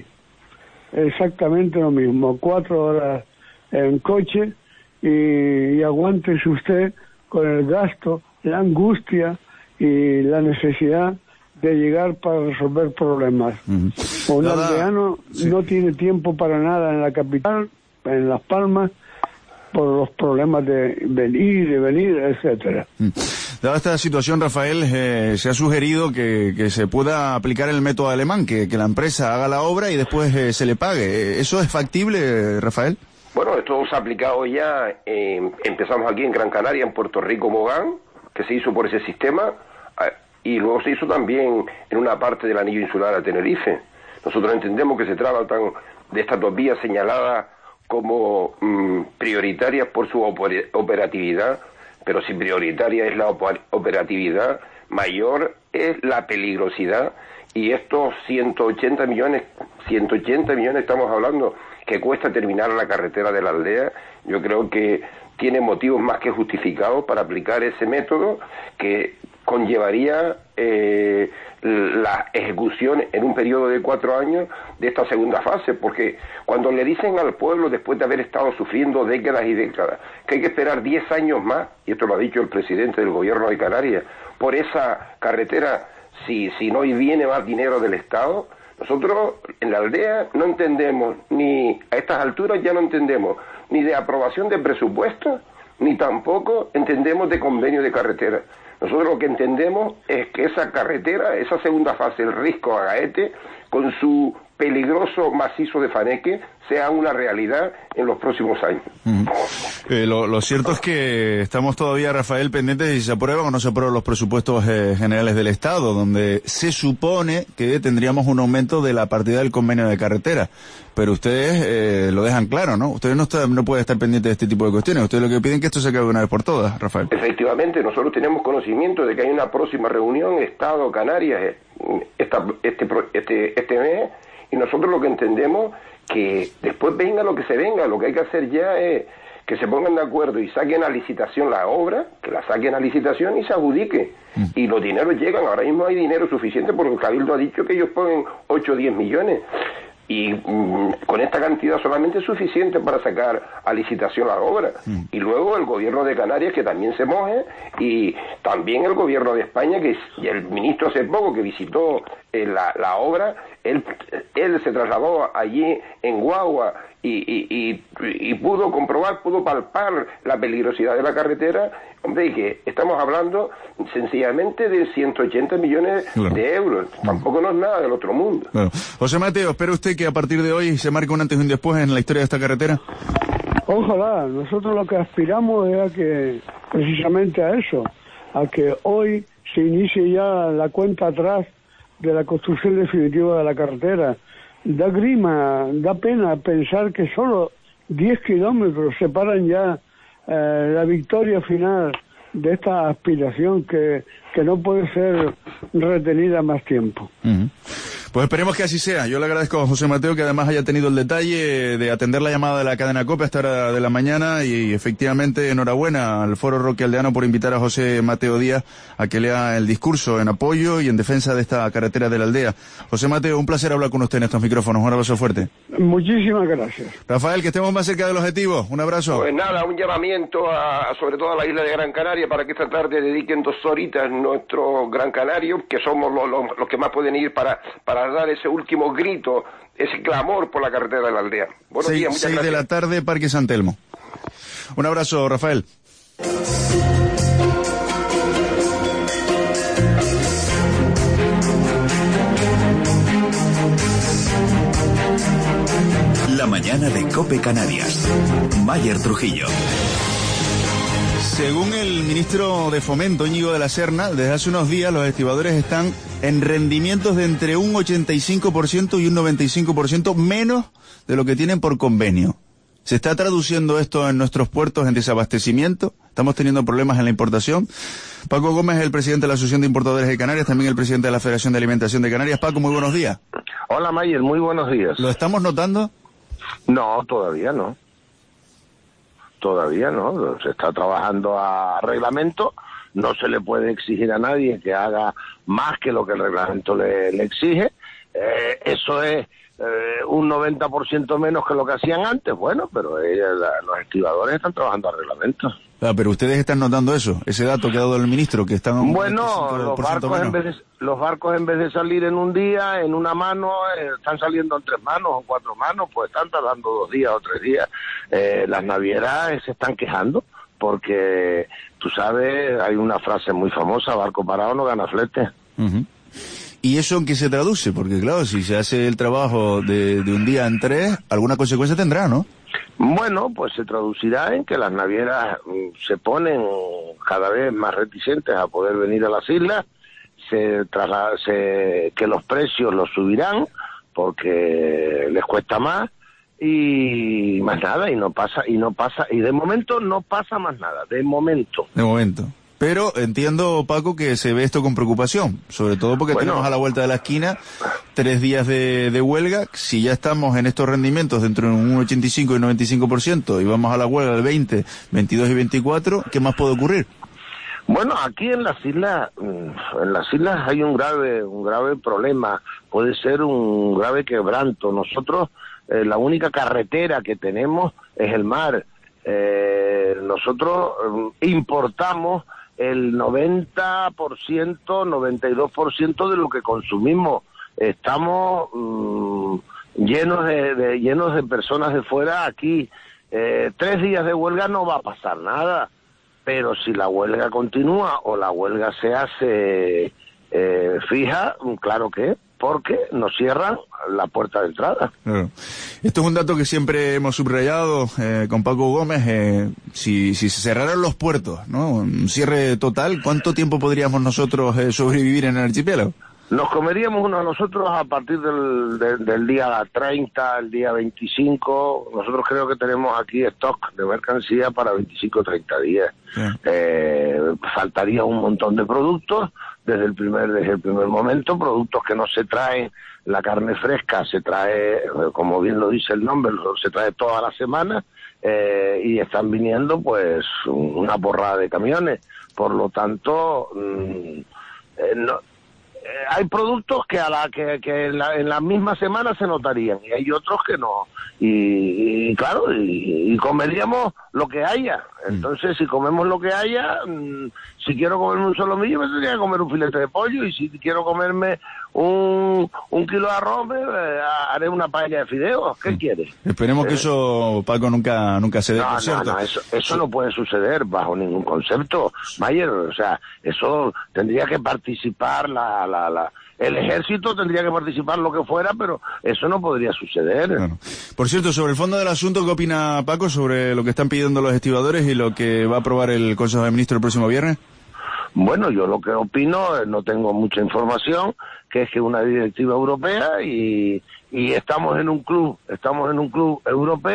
Exactamente lo mismo, cuatro horas en coche y, y aguántese usted con el gasto, la angustia y la necesidad de llegar para resolver problemas. Uh-huh. Un aldeano sí. no tiene tiempo para nada en la capital, en Las Palmas, por los problemas de venir, de venir, etcétera. Uh-huh. Dada esta situación, Rafael, eh, se ha sugerido que, que se pueda aplicar el método alemán, que, que la empresa haga la obra y después eh, se le pague. ¿Eso es factible, Rafael? Bueno, esto se ha aplicado ya, eh, empezamos aquí en Gran Canaria, en Puerto Rico, Mogán, que se hizo por ese sistema, y luego se hizo también en una parte del anillo insular a Tenerife. Nosotros entendemos que se tratan de estas dos vías señaladas como mmm, prioritarias por su oper- operatividad, pero si prioritaria es la op- operatividad, mayor es la peligrosidad, y estos ciento ochenta millones, ciento ochenta millones estamos hablando, que cuesta terminar la carretera de la aldea, yo creo que tiene motivos más que justificados para aplicar ese método que conllevaría eh, la ejecución en un periodo de cuatro años de esta segunda fase, porque cuando le dicen al pueblo, después de haber estado sufriendo décadas y décadas, que hay que esperar diez años más, y esto lo ha dicho el presidente del gobierno de Canarias, por esa carretera, si, si no viene más dinero del Estado, nosotros en la aldea no entendemos, ni a estas alturas ya no entendemos, ni de aprobación de presupuestos, ni tampoco entendemos de convenio de carretera. Nosotros lo que entendemos es que esa carretera, esa segunda fase, el Risco a Gaete, con su peligroso macizo de Faneque, sea una realidad en los próximos años. Uh-huh. Eh, lo, lo cierto es que estamos todavía, Rafael, pendientes de si se aprueban o no se aprueban los presupuestos eh, generales del Estado, donde se supone que tendríamos un aumento de la partida del convenio de carretera. Pero ustedes eh, lo dejan claro, ¿no? Ustedes no, está, no pueden estar pendientes de este tipo de cuestiones. Ustedes lo que piden es que esto se acabe una vez por todas, Rafael. Efectivamente, nosotros tenemos conocimiento de que hay una próxima reunión Estado-Canarias esta, este, este, este mes, y nosotros lo que entendemos que después venga lo que se venga, lo que hay que hacer ya es que se pongan de acuerdo y saquen a licitación la obra, que la saquen a licitación y se adjudique. Mm. Y los dineros llegan, ahora mismo hay dinero suficiente porque el Cabildo ha dicho que ellos ponen ocho o diez millones. Y mmm, con esta cantidad solamente es suficiente para sacar a licitación la obra. Mm. Y luego el gobierno de Canarias que también se moje, y también el gobierno de España, que y el ministro hace poco que visitó eh, la, la obra, él, él se trasladó allí en guagua y, y, y, y pudo comprobar, pudo palpar la peligrosidad de la carretera. Hombre, y que estamos hablando sencillamente de ciento ochenta millones claro. de euros. Tampoco no es nada del otro mundo. Bueno. José Mateo, ¿espera usted que a partir de hoy se marque un antes y un después en la historia de esta carretera? Ojalá. Nosotros lo que aspiramos es a que, precisamente a eso, a que hoy se inicie ya la cuenta atrás de la construcción definitiva de la carretera. Da grima, da pena pensar que solo diez kilómetros separan ya eh, la victoria final de esta aspiración que, que no puede ser retenida más tiempo. Uh-huh. Pues esperemos que así sea. Yo le agradezco a José Mateo que además haya tenido el detalle de atender la llamada de la cadena COPE a esta hora de la mañana, y efectivamente enhorabuena al Foro Roque Aldeano por invitar a José Mateo Díaz a que lea el discurso en apoyo y en defensa de esta carretera de la aldea. José Mateo, un placer hablar con usted en estos micrófonos. Un abrazo fuerte. Muchísimas gracias. Rafael, que estemos más cerca del objetivo. Un abrazo. Pues nada, un llamamiento a, sobre todo a la isla de Gran Canaria, para que esta tarde dediquen dos horitas nuestros Gran Canarios, que somos los, los, los que más pueden ir para, para dar ese último grito, ese clamor por la carretera de la aldea. Buenos seis, días, muchas seis gracias. de la tarde, Parque San Telmo. Un abrazo, Rafael. La mañana de COPE Canarias. Mayer Trujillo. Según el ministro de Fomento, Íñigo de la Serna, desde hace unos días los estibadores están en rendimientos de entre un ochenta y cinco por ciento y un noventa y cinco por ciento menos de lo que tienen por convenio. ¿Se está traduciendo esto en nuestros puertos en desabastecimiento? ¿Estamos teniendo problemas en la importación? Paco Gómez es el presidente de la Asociación de Importadores de Canarias, también el presidente de la Federación de Alimentación de Canarias. Paco, muy buenos días. Hola, Mayer, muy buenos días. ¿Lo estamos notando? No, todavía no. Todavía no. Se está trabajando a reglamento. No se le puede exigir a nadie que haga más que lo que el reglamento le, le exige. Eh, eso es eh, un noventa por ciento menos que lo que hacían antes. Bueno, pero eh, la, los estibadores están trabajando a reglamento. Ah, pero ustedes están notando eso, ese dato que ha dado el ministro, que están... Bueno, los barcos, en vez de, los barcos en vez de salir en un día, en una mano, eh, están saliendo en tres manos o cuatro manos, pues están tardando dos días o tres días. Eh, las navieras se están quejando porque, tú sabes, hay una frase muy famosa, barco parado no gana flete. Uh-huh. ¿Y eso en qué se traduce? Porque claro, si se hace el trabajo de, de un día en tres, alguna consecuencia tendrá, ¿no? Bueno, pues se traducirá en que las navieras se ponen cada vez más reticentes a poder venir a las islas, se, traga, se que los precios los subirán porque les cuesta más y más nada, y no pasa, y no pasa, y de momento no pasa más nada, de momento. De momento. Pero entiendo, Paco, que se ve esto con preocupación, sobre todo porque bueno, tenemos a la vuelta de la esquina tres días de, de huelga. Si ya estamos en estos rendimientos dentro de un ochenta y cinco y noventa y cinco por ciento y vamos a la huelga del veinte, veintidós y veinticuatro, ¿qué más puede ocurrir? Bueno, aquí en las islas, en las islas hay un grave, un grave problema, puede ser un grave quebranto. Nosotros, eh, la única carretera que tenemos es el mar. Eh, nosotros eh, importamos el noventa por ciento, noventa y dos por ciento de lo que consumimos. Estamos mmm, llenos de, de llenos de personas de fuera aquí. Eh, tres días de huelga no va a pasar nada, pero si la huelga continúa o la huelga se hace eh, fija, claro que, porque nos cierran la puerta de entrada. Claro. Esto es un dato que siempre hemos subrayado eh, con Paco Gómez. Eh, si, si se cerraran los puertos, ¿no? Un cierre total, ¿cuánto tiempo podríamos nosotros eh, sobrevivir en el archipiélago? Nos comeríamos uno a nosotros a partir del, de, del día treinta, el día veinticinco. Nosotros creo que tenemos aquí stock de mercancía para veinticinco o treinta días. Sí. Eh, faltaría un montón de productos desde el primer desde el primer momento, productos que no se traen. La carne fresca se trae, como bien lo dice el nombre, se trae toda la semana eh, y están viniendo pues una porrada de camiones. Por lo tanto, mmm, eh, no... hay productos que a la que, que en, la, en la misma semana se notarían y hay otros que no, y, y claro, y, y comeríamos lo que haya. Entonces, si comemos lo que haya, mmm, si quiero comerme un solomillo me tendría que comer un filete de pollo, y si quiero comerme un, un kilo de arroz me eh, haré una paella de fideos. ¿Qué mm. quieres? Esperemos eh, que eso, Paco, nunca nunca se dé, no, por cierto. No, no, eso, eso sí. no puede suceder bajo ningún concepto, Mayer. O sea, eso tendría que participar la, la, la el ejército, tendría que participar lo que fuera, pero eso no podría suceder. Bueno. Por cierto, sobre el fondo del asunto, ¿qué opina Paco sobre lo que están pidiendo los estibadores y lo que va a aprobar el Consejo de Ministros el próximo viernes? Bueno, yo lo que opino, no tengo mucha información, que es que una directiva europea y, y estamos en un club, estamos en un club europeo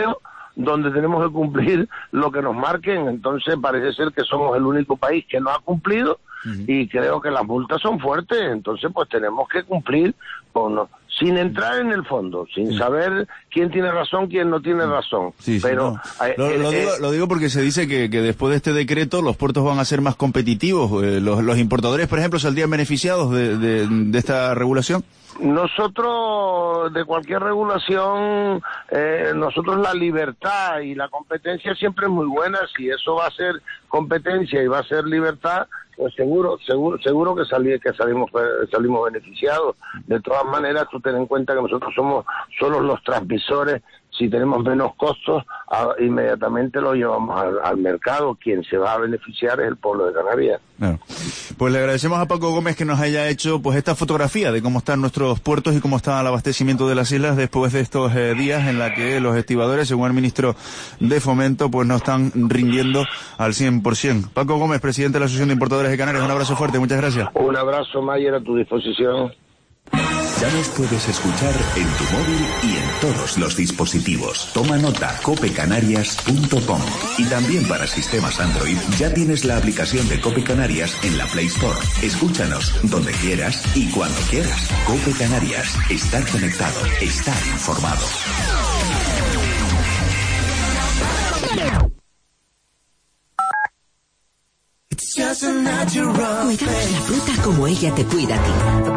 donde tenemos que cumplir lo que nos marquen. Entonces parece ser que somos el único país que no ha cumplido, uh-huh. y creo que las multas son fuertes. Entonces pues tenemos que cumplir con, sin entrar en el fondo, sin sí. saber quién tiene razón, quién no tiene razón. Sí, pero sí, no. eh, lo, lo, eh, digo, lo digo porque se dice que, que después de este decreto los puertos van a ser más competitivos. Eh, los, los importadores, por ejemplo, saldrían beneficiados de, de, de esta regulación. Nosotros, de cualquier regulación, eh, nosotros la libertad y la competencia siempre es muy buena. Si eso va a ser competencia y va a ser libertad, pues seguro, seguro, seguro que, salí, que salimos, salimos beneficiados. De todas maneras, tú ten en cuenta que nosotros somos solo los transmisores. Si tenemos menos costos, a, inmediatamente lo llevamos al, al mercado. Quien se va a beneficiar es el pueblo de Canarias. Claro. Pues le agradecemos a Paco Gómez que nos haya hecho pues esta fotografía de cómo están nuestros puertos y cómo está el abastecimiento de las islas después de estos eh, días en la que los estibadores, según el ministro de Fomento, pues no están rindiendo al cien por ciento. Paco Gómez, presidente de la Asociación de Importadores de Canarias, un abrazo fuerte, muchas gracias. Un abrazo, Mayer, a tu disposición. Ya nos puedes escuchar en tu móvil y en todos los dispositivos. Toma nota, cope canarias punto com. Y también para sistemas Android ya tienes la aplicación de Cope Canarias en la Play Store. Escúchanos donde quieras y cuando quieras. Cope Canarias. Estar conectado. Estar informado. Cuidamos la fruta como ella te cuida a ti.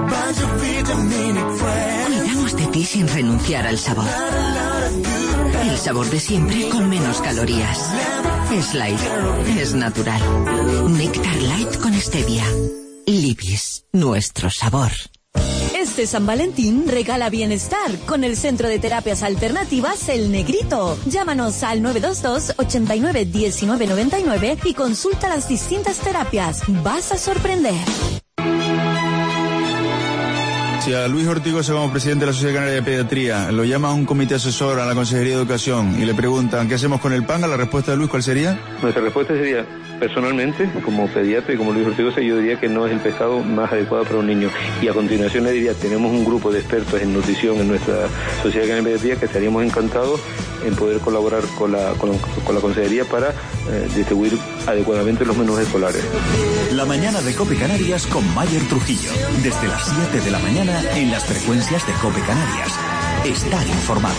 Cuidamos de ti sin renunciar al sabor. El sabor de siempre con menos calorías. Es light, es natural. Néctar light con stevia. Libis, nuestro sabor. Este San Valentín regala bienestar con el Centro de Terapias Alternativas El Negrito. Llámanos al nueve dos dos, ochenta y nueve, diecinueve noventa y nueve y consulta las distintas terapias. Vas a sorprender. Si a Luis Ortigosa como presidente de la Sociedad Canaria de Pediatría lo llama a un comité asesor a la Consejería de Educación y le preguntan ¿qué hacemos con el panga? La respuesta de Luis, ¿cuál sería? Nuestra respuesta sería, personalmente, como pediatra y como Luis Ortigosa, yo diría que no es el pescado más adecuado para un niño. Y a continuación le diría, tenemos un grupo de expertos en nutrición en nuestra Sociedad Canaria de Pediatría que estaríamos encantados en poder colaborar con la, con, con la Consejería para eh, distribuir adecuadamente los menús escolares. La mañana de Cope Canarias con Mayer Trujillo. Desde las siete de la mañana en las frecuencias de Cope Canarias. Estar informado.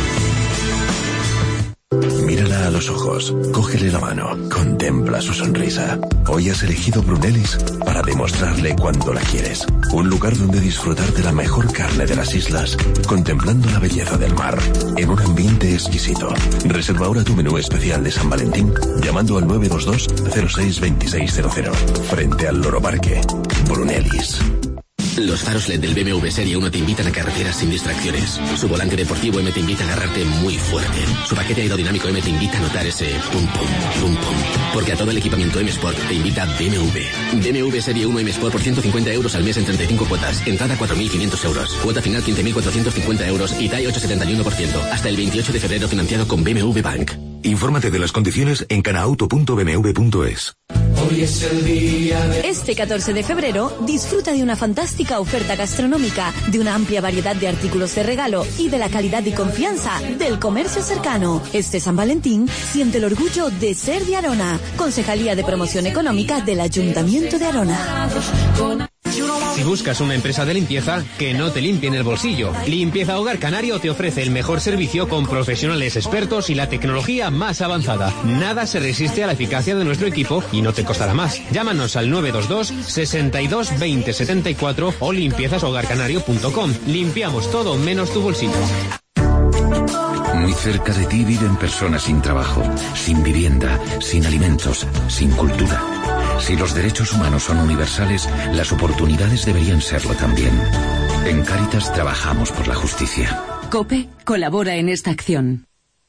Mírala a los ojos, cógele la mano, contempla su sonrisa. Hoy has elegido Brunellis para demostrarle cuánto la quieres. Un lugar donde disfrutar de la mejor carne de las islas, contemplando la belleza del mar, en un ambiente exquisito. Reserva ahora tu menú especial de San Valentín llamando al nueve dos dos, cero seis, veintiséis cero cero. Frente al Loro Parque. Brunellis. Los faros L E D del B M W Serie uno te invitan a carreteras sin distracciones. Su volante deportivo M te invita a agarrarte muy fuerte. Su paquete aerodinámico M te invita a notar ese pum pum, pum pum. Porque a todo el equipamiento M Sport te invita B M W. B M W Serie uno M Sport por ciento cincuenta euros al mes en treinta y cinco cuotas. Entrada cuatro mil quinientos euros. Cuota final quince mil cuatrocientos cincuenta euros y T A E ocho coma setenta y uno por ciento. Hasta el veintiocho de febrero financiado con B M W Bank. Infórmate de las condiciones en canauto punto b m w punto es. Hoy es el día de... Este catorce de febrero disfruta de una fantástica oferta gastronómica, de una amplia variedad de artículos de regalo y de la calidad y confianza del comercio cercano. Este San Valentín siente el orgullo de ser de Arona. Concejalía de Promoción Económica del Ayuntamiento de Arona. Si buscas una empresa de limpieza, que no te limpien el bolsillo. Limpieza Hogar Canario te ofrece el mejor servicio con profesionales expertos y la tecnología más avanzada. Nada se resiste a la eficacia de nuestro equipo y no te costará más. Llámanos al nueve dos dos, sesenta y dos, veinte setenta y cuatro o limpiezas hogar canario punto com. Limpiamos todo menos tu bolsillo. Muy cerca de ti viven personas sin trabajo, sin vivienda, sin alimentos, sin cultura. Si los derechos humanos son universales, las oportunidades deberían serlo también. En Cáritas trabajamos por la justicia. COPE colabora en esta acción.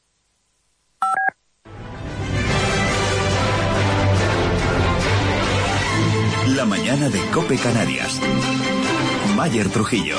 La mañana de Cope Canarias. Mayer Trujillo.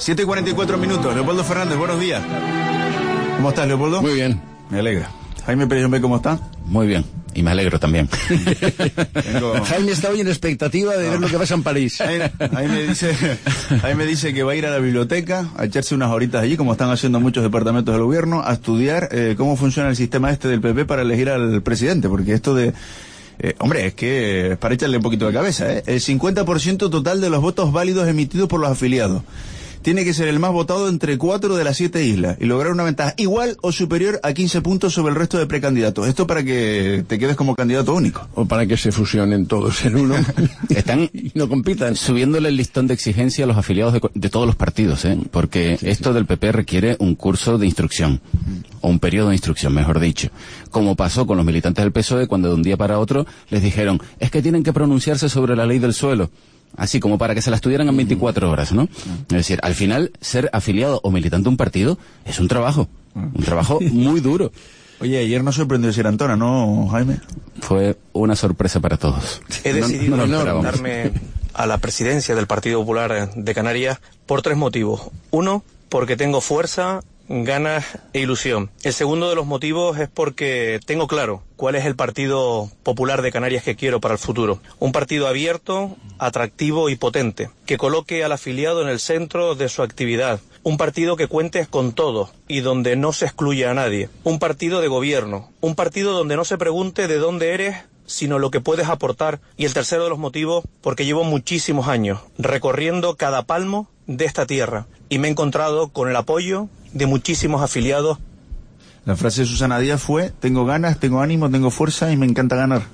siete y cuarenta y cuatro minutos. Leopoldo Fernández, buenos días. ¿Cómo estás, Leopoldo? Muy bien. Me alegra. Jaime Pérez, ¿cómo está? Muy bien. Y me alegro también. Tengo... Jaime está hoy en expectativa de no. ver lo que pasa en París. Jaime, Jaime, dice, Jaime dice que va a ir a la biblioteca a echarse unas horitas allí, como están haciendo muchos departamentos del gobierno, a estudiar eh, cómo funciona el sistema este del P P para elegir al presidente, porque esto de... Eh, hombre, es que es para echarle un poquito de cabeza, ¿eh? El cincuenta por ciento total de los votos válidos emitidos por los afiliados tiene que ser el más votado entre cuatro de las siete islas y lograr una ventaja igual o superior a quince puntos sobre el resto de precandidatos. Esto para que te quedes como candidato único. O para que se fusionen todos en uno. Están y no compitan. Subiéndole el listón de exigencia a los afiliados de, de todos los partidos, ¿eh? Porque sí, esto sí. del P P requiere un curso de instrucción, o un periodo de instrucción, mejor dicho. Como pasó con los militantes del P S O E cuando de un día para otro les dijeron, es que tienen que pronunciarse sobre la ley del suelo. Así como para que se la estudiaran en veinticuatro horas, ¿no? Es decir, al final, ser afiliado o militante de un partido es un trabajo, un trabajo muy duro. Oye, ayer nos sorprendió Sir Antona, ¿no, Jaime? Fue una sorpresa para todos. He decidido no, no presentarme a la presidencia del Partido Popular de Canarias por tres motivos. Uno, porque tengo fuerza, ganas e ilusión. El segundo de los motivos es porque tengo claro cuál es el Partido Popular de Canarias que quiero para el futuro. Un partido abierto, atractivo y potente, que coloque al afiliado en el centro de su actividad. Un partido que cuente con todo y donde no se excluya a nadie. Un partido de gobierno. Un partido donde no se pregunte de dónde eres, sino lo que puedes aportar. Y el tercero de los motivos, porque llevo muchísimos años recorriendo cada palmo de esta tierra y me he encontrado con el apoyo de muchísimos afiliados. La frase de Susana Díaz fue, tengo ganas, tengo ánimo, tengo fuerza y me encanta ganar.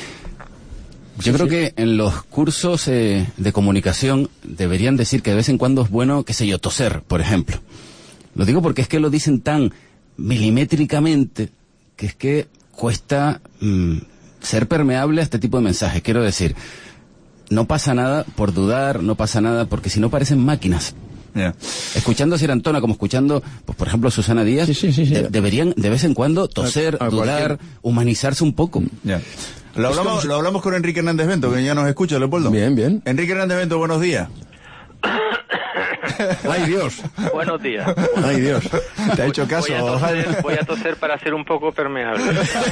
Yo sí, creo sí. que en los cursos eh, de comunicación deberían decir que de vez en cuando es bueno, qué sé yo, toser, por ejemplo. Lo digo porque es que lo dicen tan milimétricamente que es que cuesta mmm, ser permeable a este tipo de mensajes. Quiero decir, no pasa nada por dudar, no pasa nada porque si no parecen máquinas. Yeah. Escuchando a Sir Antona como escuchando, pues por ejemplo, a Susana Díaz, sí, sí, sí, sí. De, deberían de vez en cuando toser, a, a dudar, cualquier... humanizarse un poco. Yeah. Lo hablamos, lo hablamos con Enrique Hernández Bento, que ya nos escucha, Leopoldo. Bien, bien. Enrique Hernández Bento, buenos días. Ay, Dios. Buenos días. Ay, Dios. ¿Te ha hecho caso? Voy a toser, voy a toser para ser un poco permeable.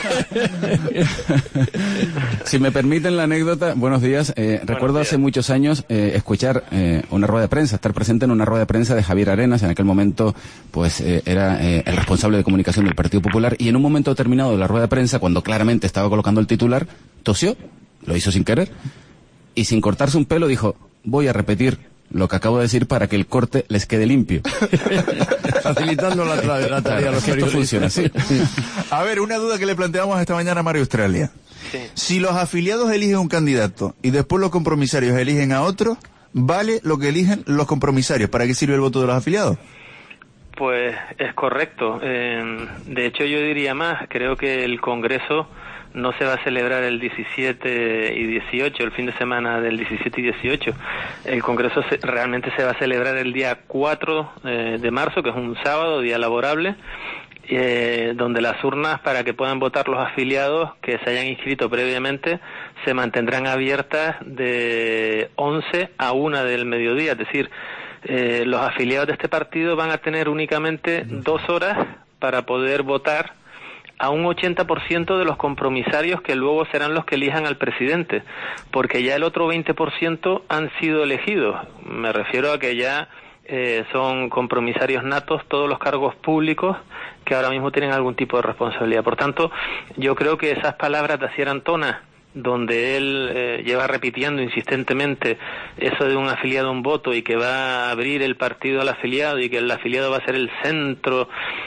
Si me permiten la anécdota, buenos días. Eh, buenos recuerdo días. Hace muchos años eh, escuchar eh, una rueda de prensa, estar presente en una rueda de prensa de Javier Arenas. En aquel momento, pues, eh, era eh, el responsable de comunicación del Partido Popular. Y en un momento determinado de la rueda de prensa, cuando claramente estaba colocando el titular, tosió, lo hizo sin querer, y sin cortarse un pelo dijo, voy a repetir lo que acabo de decir para que el corte les quede limpio. Facilitando la, la, la tarea a los que esto funciona así. A ver, una duda que le planteamos esta mañana a Mario Australia. Sí. Si los afiliados eligen un candidato y después los compromisarios eligen a otro, ¿vale lo que eligen los compromisarios? ¿Para qué sirve el voto de los afiliados? Pues es correcto. Eh, de hecho, yo diría más. Creo que el Congreso no se va a celebrar el diecisiete y dieciocho, el fin de semana del diecisiete y dieciocho. El Congreso se, realmente se va a celebrar el día cuatro eh, de marzo, que es un sábado, día laborable, eh, donde las urnas para que puedan votar los afiliados que se hayan inscrito previamente se mantendrán abiertas de once a una del mediodía. Es decir, eh, los afiliados de este partido van a tener únicamente dos horas para poder votar a un ochenta por ciento de los compromisarios que luego serán los que elijan al presidente, porque ya el otro veinte por ciento han sido elegidos. Me refiero a que ya eh, son compromisarios natos todos los cargos públicos que ahora mismo tienen algún tipo de responsabilidad. Por tanto, yo creo que esas palabras de Sir Antona, donde él eh, lleva repitiendo insistentemente eso de un afiliado a un voto y que va a abrir el partido al afiliado y que el afiliado va a ser el centro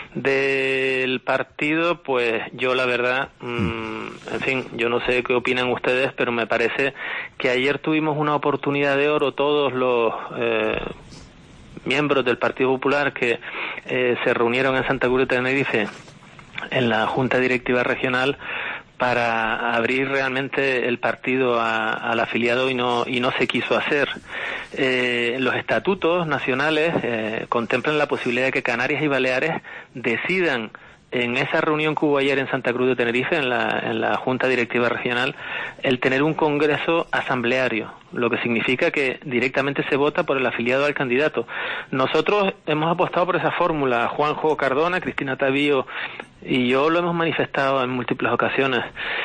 del partido, pues yo la verdad, mmm, en fin, yo no sé qué opinan ustedes, pero me parece que ayer tuvimos una oportunidad de oro todos los eh, miembros del Partido Popular que eh, se reunieron en Santa Cruz de Tenerife en la Junta Directiva Regional para abrir realmente el partido a, al afiliado y no y no se quiso hacer. Eh, los estatutos nacionales eh, contemplan la posibilidad de que Canarias y Baleares decidan en esa reunión que hubo ayer en Santa Cruz de Tenerife, en la, en la Junta Directiva Regional, el tener un congreso asambleario. lo que significa que directamente se vota por el afiliado al candidato. Nosotros hemos apostado por esa fórmula, Juanjo Cardona, Cristina Tavío y yo lo hemos manifestado en múltiples ocasiones.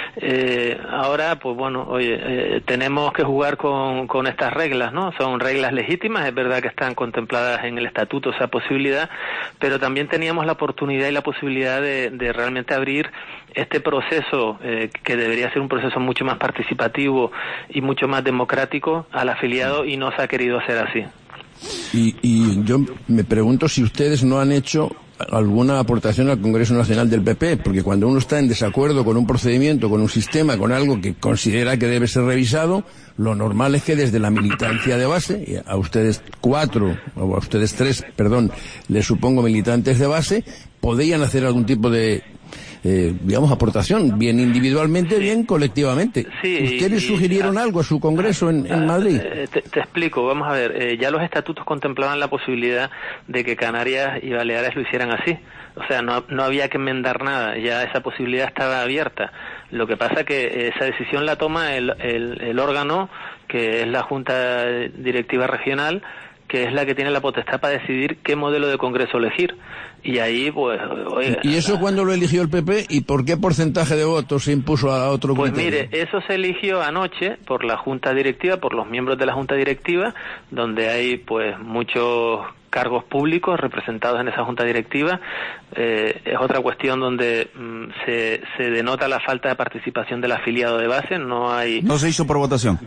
Eh, ahora, pues bueno, oye, eh, tenemos que jugar con, con estas reglas, ¿no? Son reglas legítimas, es verdad que están contempladas en el estatuto esa posibilidad, pero también teníamos la oportunidad y la posibilidad de, de realmente abrir este proceso, eh, que debería ser un proceso mucho más participativo y mucho más democrático al afiliado, y no se ha querido hacer así. Y, y yo me pregunto si ustedes no han hecho alguna aportación al Congreso Nacional del P P, porque cuando uno está en desacuerdo con un procedimiento, con un sistema, con algo que considera que debe ser revisado, lo normal es que desde la militancia de base, a ustedes cuatro, o a ustedes tres, perdón, les supongo militantes de base, podrían hacer algún tipo de Eh, digamos, aportación, bien individualmente, bien colectivamente. Sí, ¿Ustedes y, sugirieron y, algo a su congreso en, en Madrid? Te, te explico, vamos a ver, eh, ya los estatutos contemplaban la posibilidad de que Canarias y Baleares lo hicieran así. O sea, no, no había que enmendar nada, ya esa posibilidad estaba abierta. Lo que pasa que esa decisión la toma el, el, el órgano, que es la Junta Directiva Regional, que es la que tiene la potestad para decidir qué modelo de congreso elegir. Y ahí, pues... Oiga, ¿Y eso cuándo lo eligió el P P? ¿Y por qué porcentaje de votos se impuso a otro Pues criterio? mire, eso se eligió anoche por la Junta Directiva, por los miembros de la Junta Directiva, donde hay, pues, muchos cargos públicos representados en esa Junta Directiva. Eh, es otra cuestión donde mm, se, se denota la falta de participación del afiliado de base. No hay... ¿No se hizo por votación?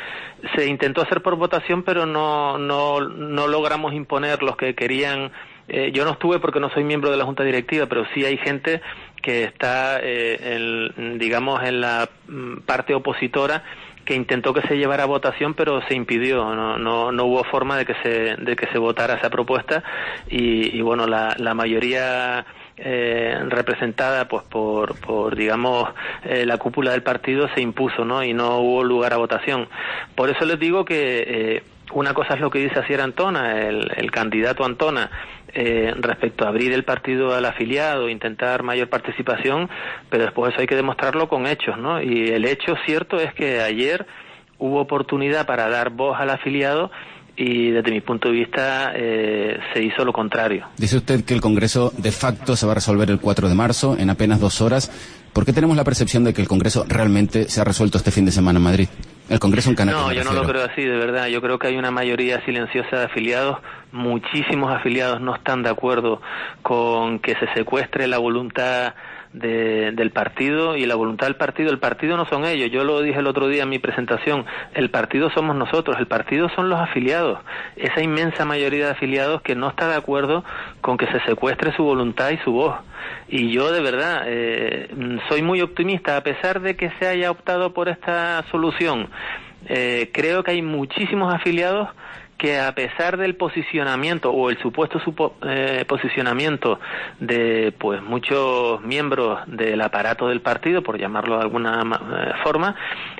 Se intentó hacer por votación, pero no no no logramos imponer los que querían. Eh, yo no estuve porque no soy miembro de la Junta Directiva, pero sí hay gente que está, eh, en, digamos, en la parte opositora, que intentó que se llevara a votación, pero se impidió. No no no hubo forma de que se de que se votara esa propuesta, y, y bueno, la la mayoría Eh, representada pues por, por digamos eh, la cúpula del partido se impuso, ¿no? Y no hubo lugar a votación. Por eso les digo que eh, una cosa es lo que dice Asier Antona, el, el candidato Antona, eh, respecto a abrir el partido al afiliado, intentar mayor participación, pero después eso hay que demostrarlo con hechos, ¿no? Y el hecho cierto es que ayer hubo oportunidad para dar voz al afiliado, y desde mi punto de vista eh, se hizo lo contrario. Dice usted que el Congreso de facto se va a resolver el cuatro de marzo, en apenas dos horas. ¿Por qué tenemos la percepción de que el Congreso realmente se ha resuelto este fin de semana en Madrid? El Congreso en Canarias. No, yo no lo creo así, de verdad. Yo creo que hay una mayoría silenciosa de afiliados. Muchísimos afiliados no están de acuerdo con que se secuestre la voluntad De, del partido, y la voluntad del partido. El partido no son ellos, yo lo dije el otro día en mi presentación, el partido somos nosotros, el partido son los afiliados, esa inmensa mayoría de afiliados que no está de acuerdo con que se secuestre su voluntad y su voz. Y yo de verdad eh, soy muy optimista, a pesar de que se haya optado por esta solución. Eh, creo que hay muchísimos afiliados que, a pesar del posicionamiento o el supuesto supo, eh, posicionamiento de pues muchos miembros del aparato del partido, por llamarlo de alguna eh, forma,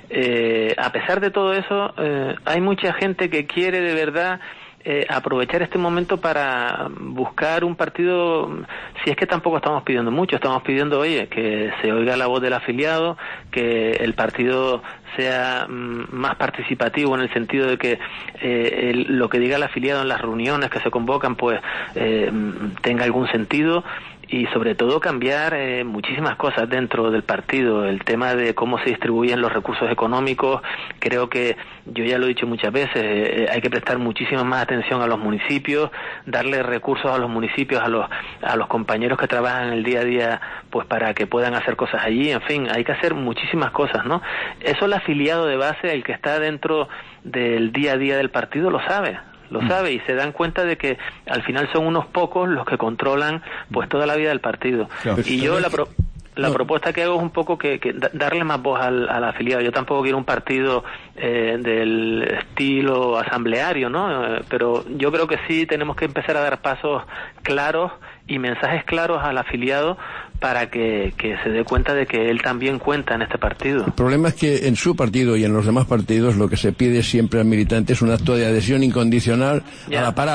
eh, a pesar de todo eso, eh, hay mucha gente que quiere de verdad Eh, aprovechar este momento para buscar un partido. Si es que tampoco estamos pidiendo mucho, estamos pidiendo, oye, que se oiga la voz del afiliado, que el partido sea mm, más participativo, en el sentido de que eh, el, lo que diga el afiliado en las reuniones que se convocan pues eh, tenga algún sentido. Y sobre todo cambiar eh, muchísimas cosas dentro del partido, el tema de cómo se distribuyen los recursos económicos. Creo que, yo ya lo he dicho muchas veces, eh, hay que prestar muchísima más atención a los municipios, darle recursos a los municipios, a los a los compañeros que trabajan el día a día, pues para que puedan hacer cosas allí. En fin, hay que hacer muchísimas cosas, ¿no? Eso el afiliado de base, el que está dentro del día a día del partido, lo sabe. Lo sabe, y se dan cuenta de que al final son unos pocos los que controlan pues toda la vida del partido. Claro. Y yo la pro la no. propuesta que hago es un poco que, que darle más voz al, al afiliado. Yo tampoco quiero un partido eh, del estilo asambleario, ¿no? Eh, pero yo creo que sí tenemos que empezar a dar pasos claros y mensajes claros al afiliado, para que, que se dé cuenta de que él también cuenta en este partido. El problema es que en su partido y en los demás partidos lo que se pide siempre al militante es un acto de adhesión incondicional ya. al aparato.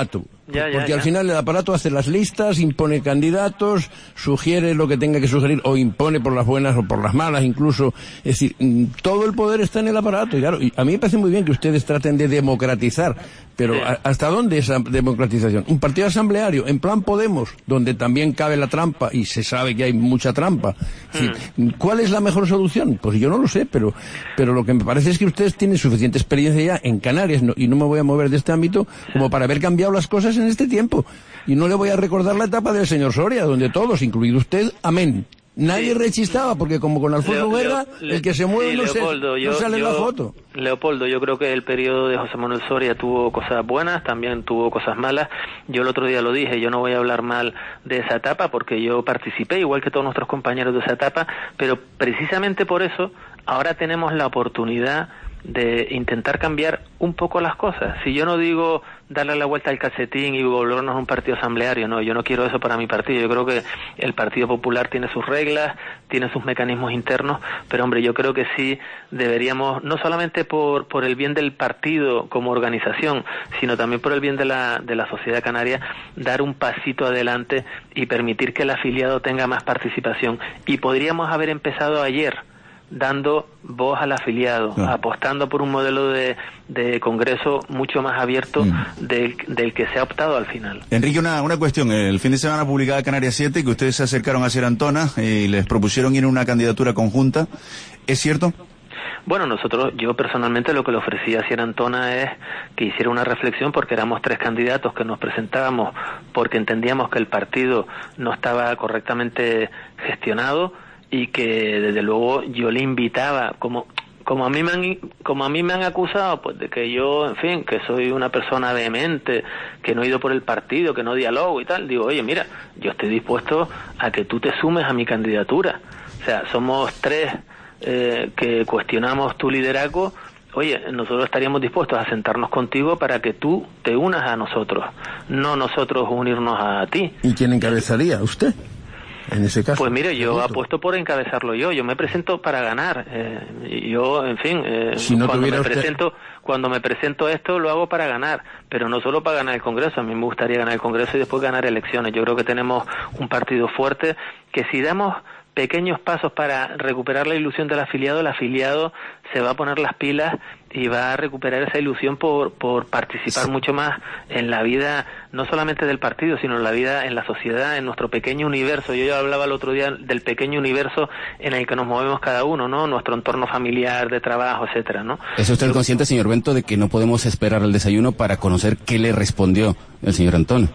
Ya, ya, Porque ya. al final el aparato hace las listas, impone candidatos, sugiere lo que tenga que sugerir, o impone por las buenas o por las malas incluso. Es decir, todo el poder está en el aparato. Y claro, y a mí me parece muy bien que ustedes traten de democratizar, pero sí. ¿Hasta dónde esa democratización? Un partido asambleario, en plan Podemos, donde también cabe la trampa, y se sabe que hay mucha trampa. Es decir, mm. ¿cuál es la mejor solución? Pues yo no lo sé, pero, pero lo que me parece es que ustedes tienen suficiente experiencia ya en Canarias, no, y no me voy a mover de este ámbito, como para haber cambiado las cosas en este tiempo. Y no le voy a recordar la etapa del señor Soria, donde todos, incluido usted, amén. Nadie sí. rechistaba, porque como con Alfonso Leo, Guerra, Leo, el que se mueve sí, no, Leopoldo, se, yo, no sale yo, en la foto. Leopoldo, yo creo que el periodo de José Manuel Soria tuvo cosas buenas, también tuvo cosas malas. Yo el otro día lo dije, yo no voy a hablar mal de esa etapa, porque yo participé, igual que todos nuestros compañeros de esa etapa, pero precisamente por eso ahora tenemos la oportunidad de intentar cambiar un poco las cosas. Si yo no digo darle la vuelta al calcetín y volvernos a un partido asambleario, no, yo no quiero eso para mi partido. Yo creo que el Partido Popular tiene sus reglas, tiene sus mecanismos internos, pero hombre, yo creo que sí deberíamos, no solamente por por el bien del partido como organización, sino también por el bien de la de la sociedad canaria, dar un pasito adelante y permitir que el afiliado tenga más participación. Y podríamos haber empezado ayer dando voz al afiliado, claro. apostando por un modelo de, de congreso mucho más abierto mm. del, del que se ha optado al final. Enrique, una, una cuestión. El fin de semana publicaba Canarias siete que ustedes se acercaron a Sierra Antona y les propusieron ir a una candidatura conjunta. ¿Es cierto? Bueno, nosotros, yo personalmente lo que le ofrecí a Sierra Antona es que hiciera una reflexión, porque éramos tres candidatos que nos presentábamos porque entendíamos que el partido no estaba correctamente gestionado, y que desde luego yo le invitaba, como como a mí me han como a mí me han acusado, pues de que yo, en fin, que soy una persona vehemente, que no he ido por el partido, que no dialogo y tal. Digo, oye, mira, yo estoy dispuesto a que tú te sumes a mi candidatura. O sea, somos tres eh, que cuestionamos tu liderazgo. Oye, nosotros estaríamos dispuestos a sentarnos contigo para que tú te unas a nosotros, no nosotros unirnos a ti. ¿Y quién encabezaría? ¿Usted? En ese caso. Pues mire, yo apuesto por encabezarlo yo. Yo me presento para ganar. Eh, yo, en fin, eh, si no cuando me usted... presento, cuando me presento esto lo hago para ganar, pero no solo para ganar el Congreso. A mí me gustaría ganar el Congreso y después ganar elecciones. Yo creo que tenemos un partido fuerte que, si damos pequeños pasos para recuperar la ilusión del afiliado, el afiliado se va a poner las pilas y va a recuperar esa ilusión por por participar sí. mucho más en la vida, no solamente del partido, sino en la vida, en la sociedad, en nuestro pequeño universo. Yo ya hablaba el otro día del pequeño universo en el que nos movemos cada uno, ¿no? Nuestro entorno familiar, de trabajo, etcétera, ¿no? ¿Es usted consciente, señor Bento, de que no podemos esperar al desayuno para conocer qué le respondió el señor Antón?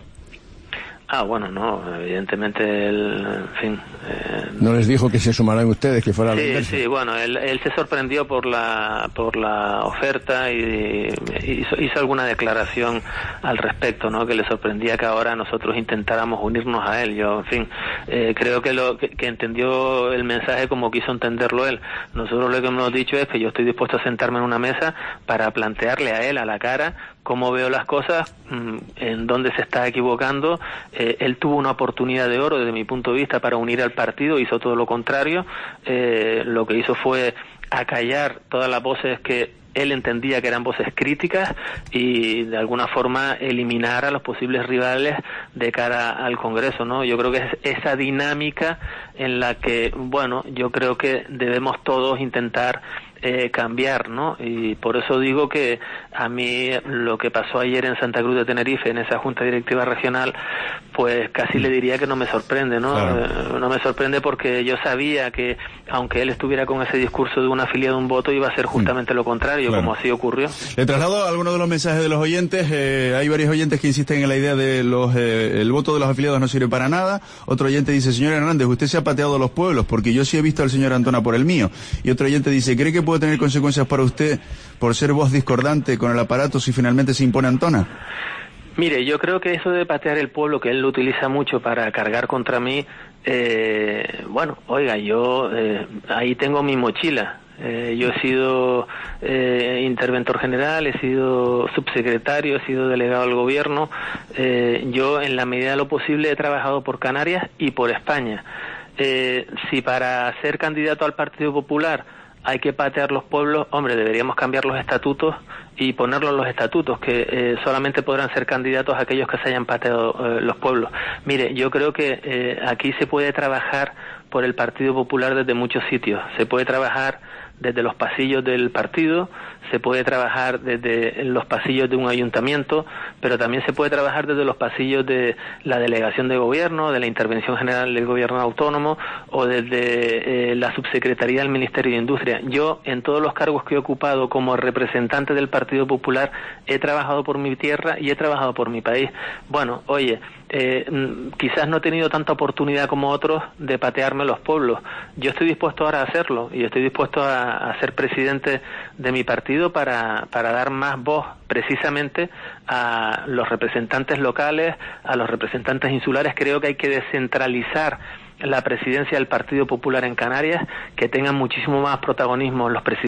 Ah, bueno, no, evidentemente él, en fin... Eh, ¿No les dijo que se sumarán ustedes, que fuera a Sí, sí, bueno, él, él se sorprendió por la por la oferta y, y hizo, hizo alguna declaración al respecto, ¿no? Que le sorprendía que ahora nosotros intentáramos unirnos a él. Yo, en fin, eh, creo que, lo, que, que entendió el mensaje como quiso entenderlo él. Nosotros lo que hemos dicho es que yo estoy dispuesto a sentarme en una mesa para plantearle a él a la cara cómo veo las cosas, en dónde se está equivocando. Eh, él tuvo una oportunidad de oro desde mi punto de vista para unir al partido, hizo todo lo contrario. Eh, lo que hizo fue acallar todas las voces que él entendía que eran voces críticas y de alguna forma eliminar a los posibles rivales de cara al Congreso, ¿no? Yo creo que es esa dinámica en la que, bueno, yo creo que debemos todos intentar Eh, cambiar, ¿no? Y por eso digo que a mí lo que pasó ayer en Santa Cruz de Tenerife, en esa Junta Directiva Regional, pues casi le diría que no me sorprende, ¿no? Claro. Eh, no me sorprende porque yo sabía que, aunque él estuviera con ese discurso de un afiliado, un voto, iba a ser justamente mm. lo contrario, claro. como así ocurrió. Le traslado algunos de los mensajes de los oyentes. Eh, hay varios oyentes que insisten en la idea de los eh, el voto de los afiliados no sirve para nada. Otro oyente dice, señor Hernández, usted se ha pateado a los pueblos, porque yo sí he visto al señor Antona por el mío. Y otro oyente dice, ¿cree que puede tener consecuencias para usted por ser voz discordante con el aparato si finalmente se impone Antona? Mire, yo creo que eso de patear el pueblo, que él lo utiliza mucho para cargar contra mí, eh, bueno, oiga, yo eh, ahí tengo mi mochila. Eh, yo he sido eh, interventor general, he sido subsecretario, he sido delegado al gobierno. Eh, yo, en la medida de lo posible, he trabajado por Canarias y por España. Eh, si para ser candidato al Partido Popular hay que patear los pueblos, hombre, deberíamos cambiar los estatutos y ponerlo en los estatutos, que eh, solamente podrán ser candidatos aquellos que se hayan pateado eh, los pueblos. Mire, yo creo que eh, aquí se puede trabajar por el Partido Popular desde muchos sitios. Se puede trabajar desde los pasillos del partido, se puede trabajar desde los pasillos de un ayuntamiento, pero también se puede trabajar desde los pasillos de la delegación de gobierno, de la intervención general del gobierno autónomo o desde eh, la subsecretaría del Ministerio de Industria. Yo, en todos los cargos que he ocupado como representante del Partido Popular, he trabajado por mi tierra y he trabajado por mi país. Bueno, oye, eh, quizás no he tenido tanta oportunidad como otros de patearme los pueblos. Yo estoy dispuesto ahora a hacerlo y estoy dispuesto a, a ser presidente de mi partido para, para dar más voz precisamente a los representantes locales, a los representantes insulares. Creo que hay que descentralizar la presidencia del Partido Popular en Canarias, que tengan muchísimo más protagonismo los presidentes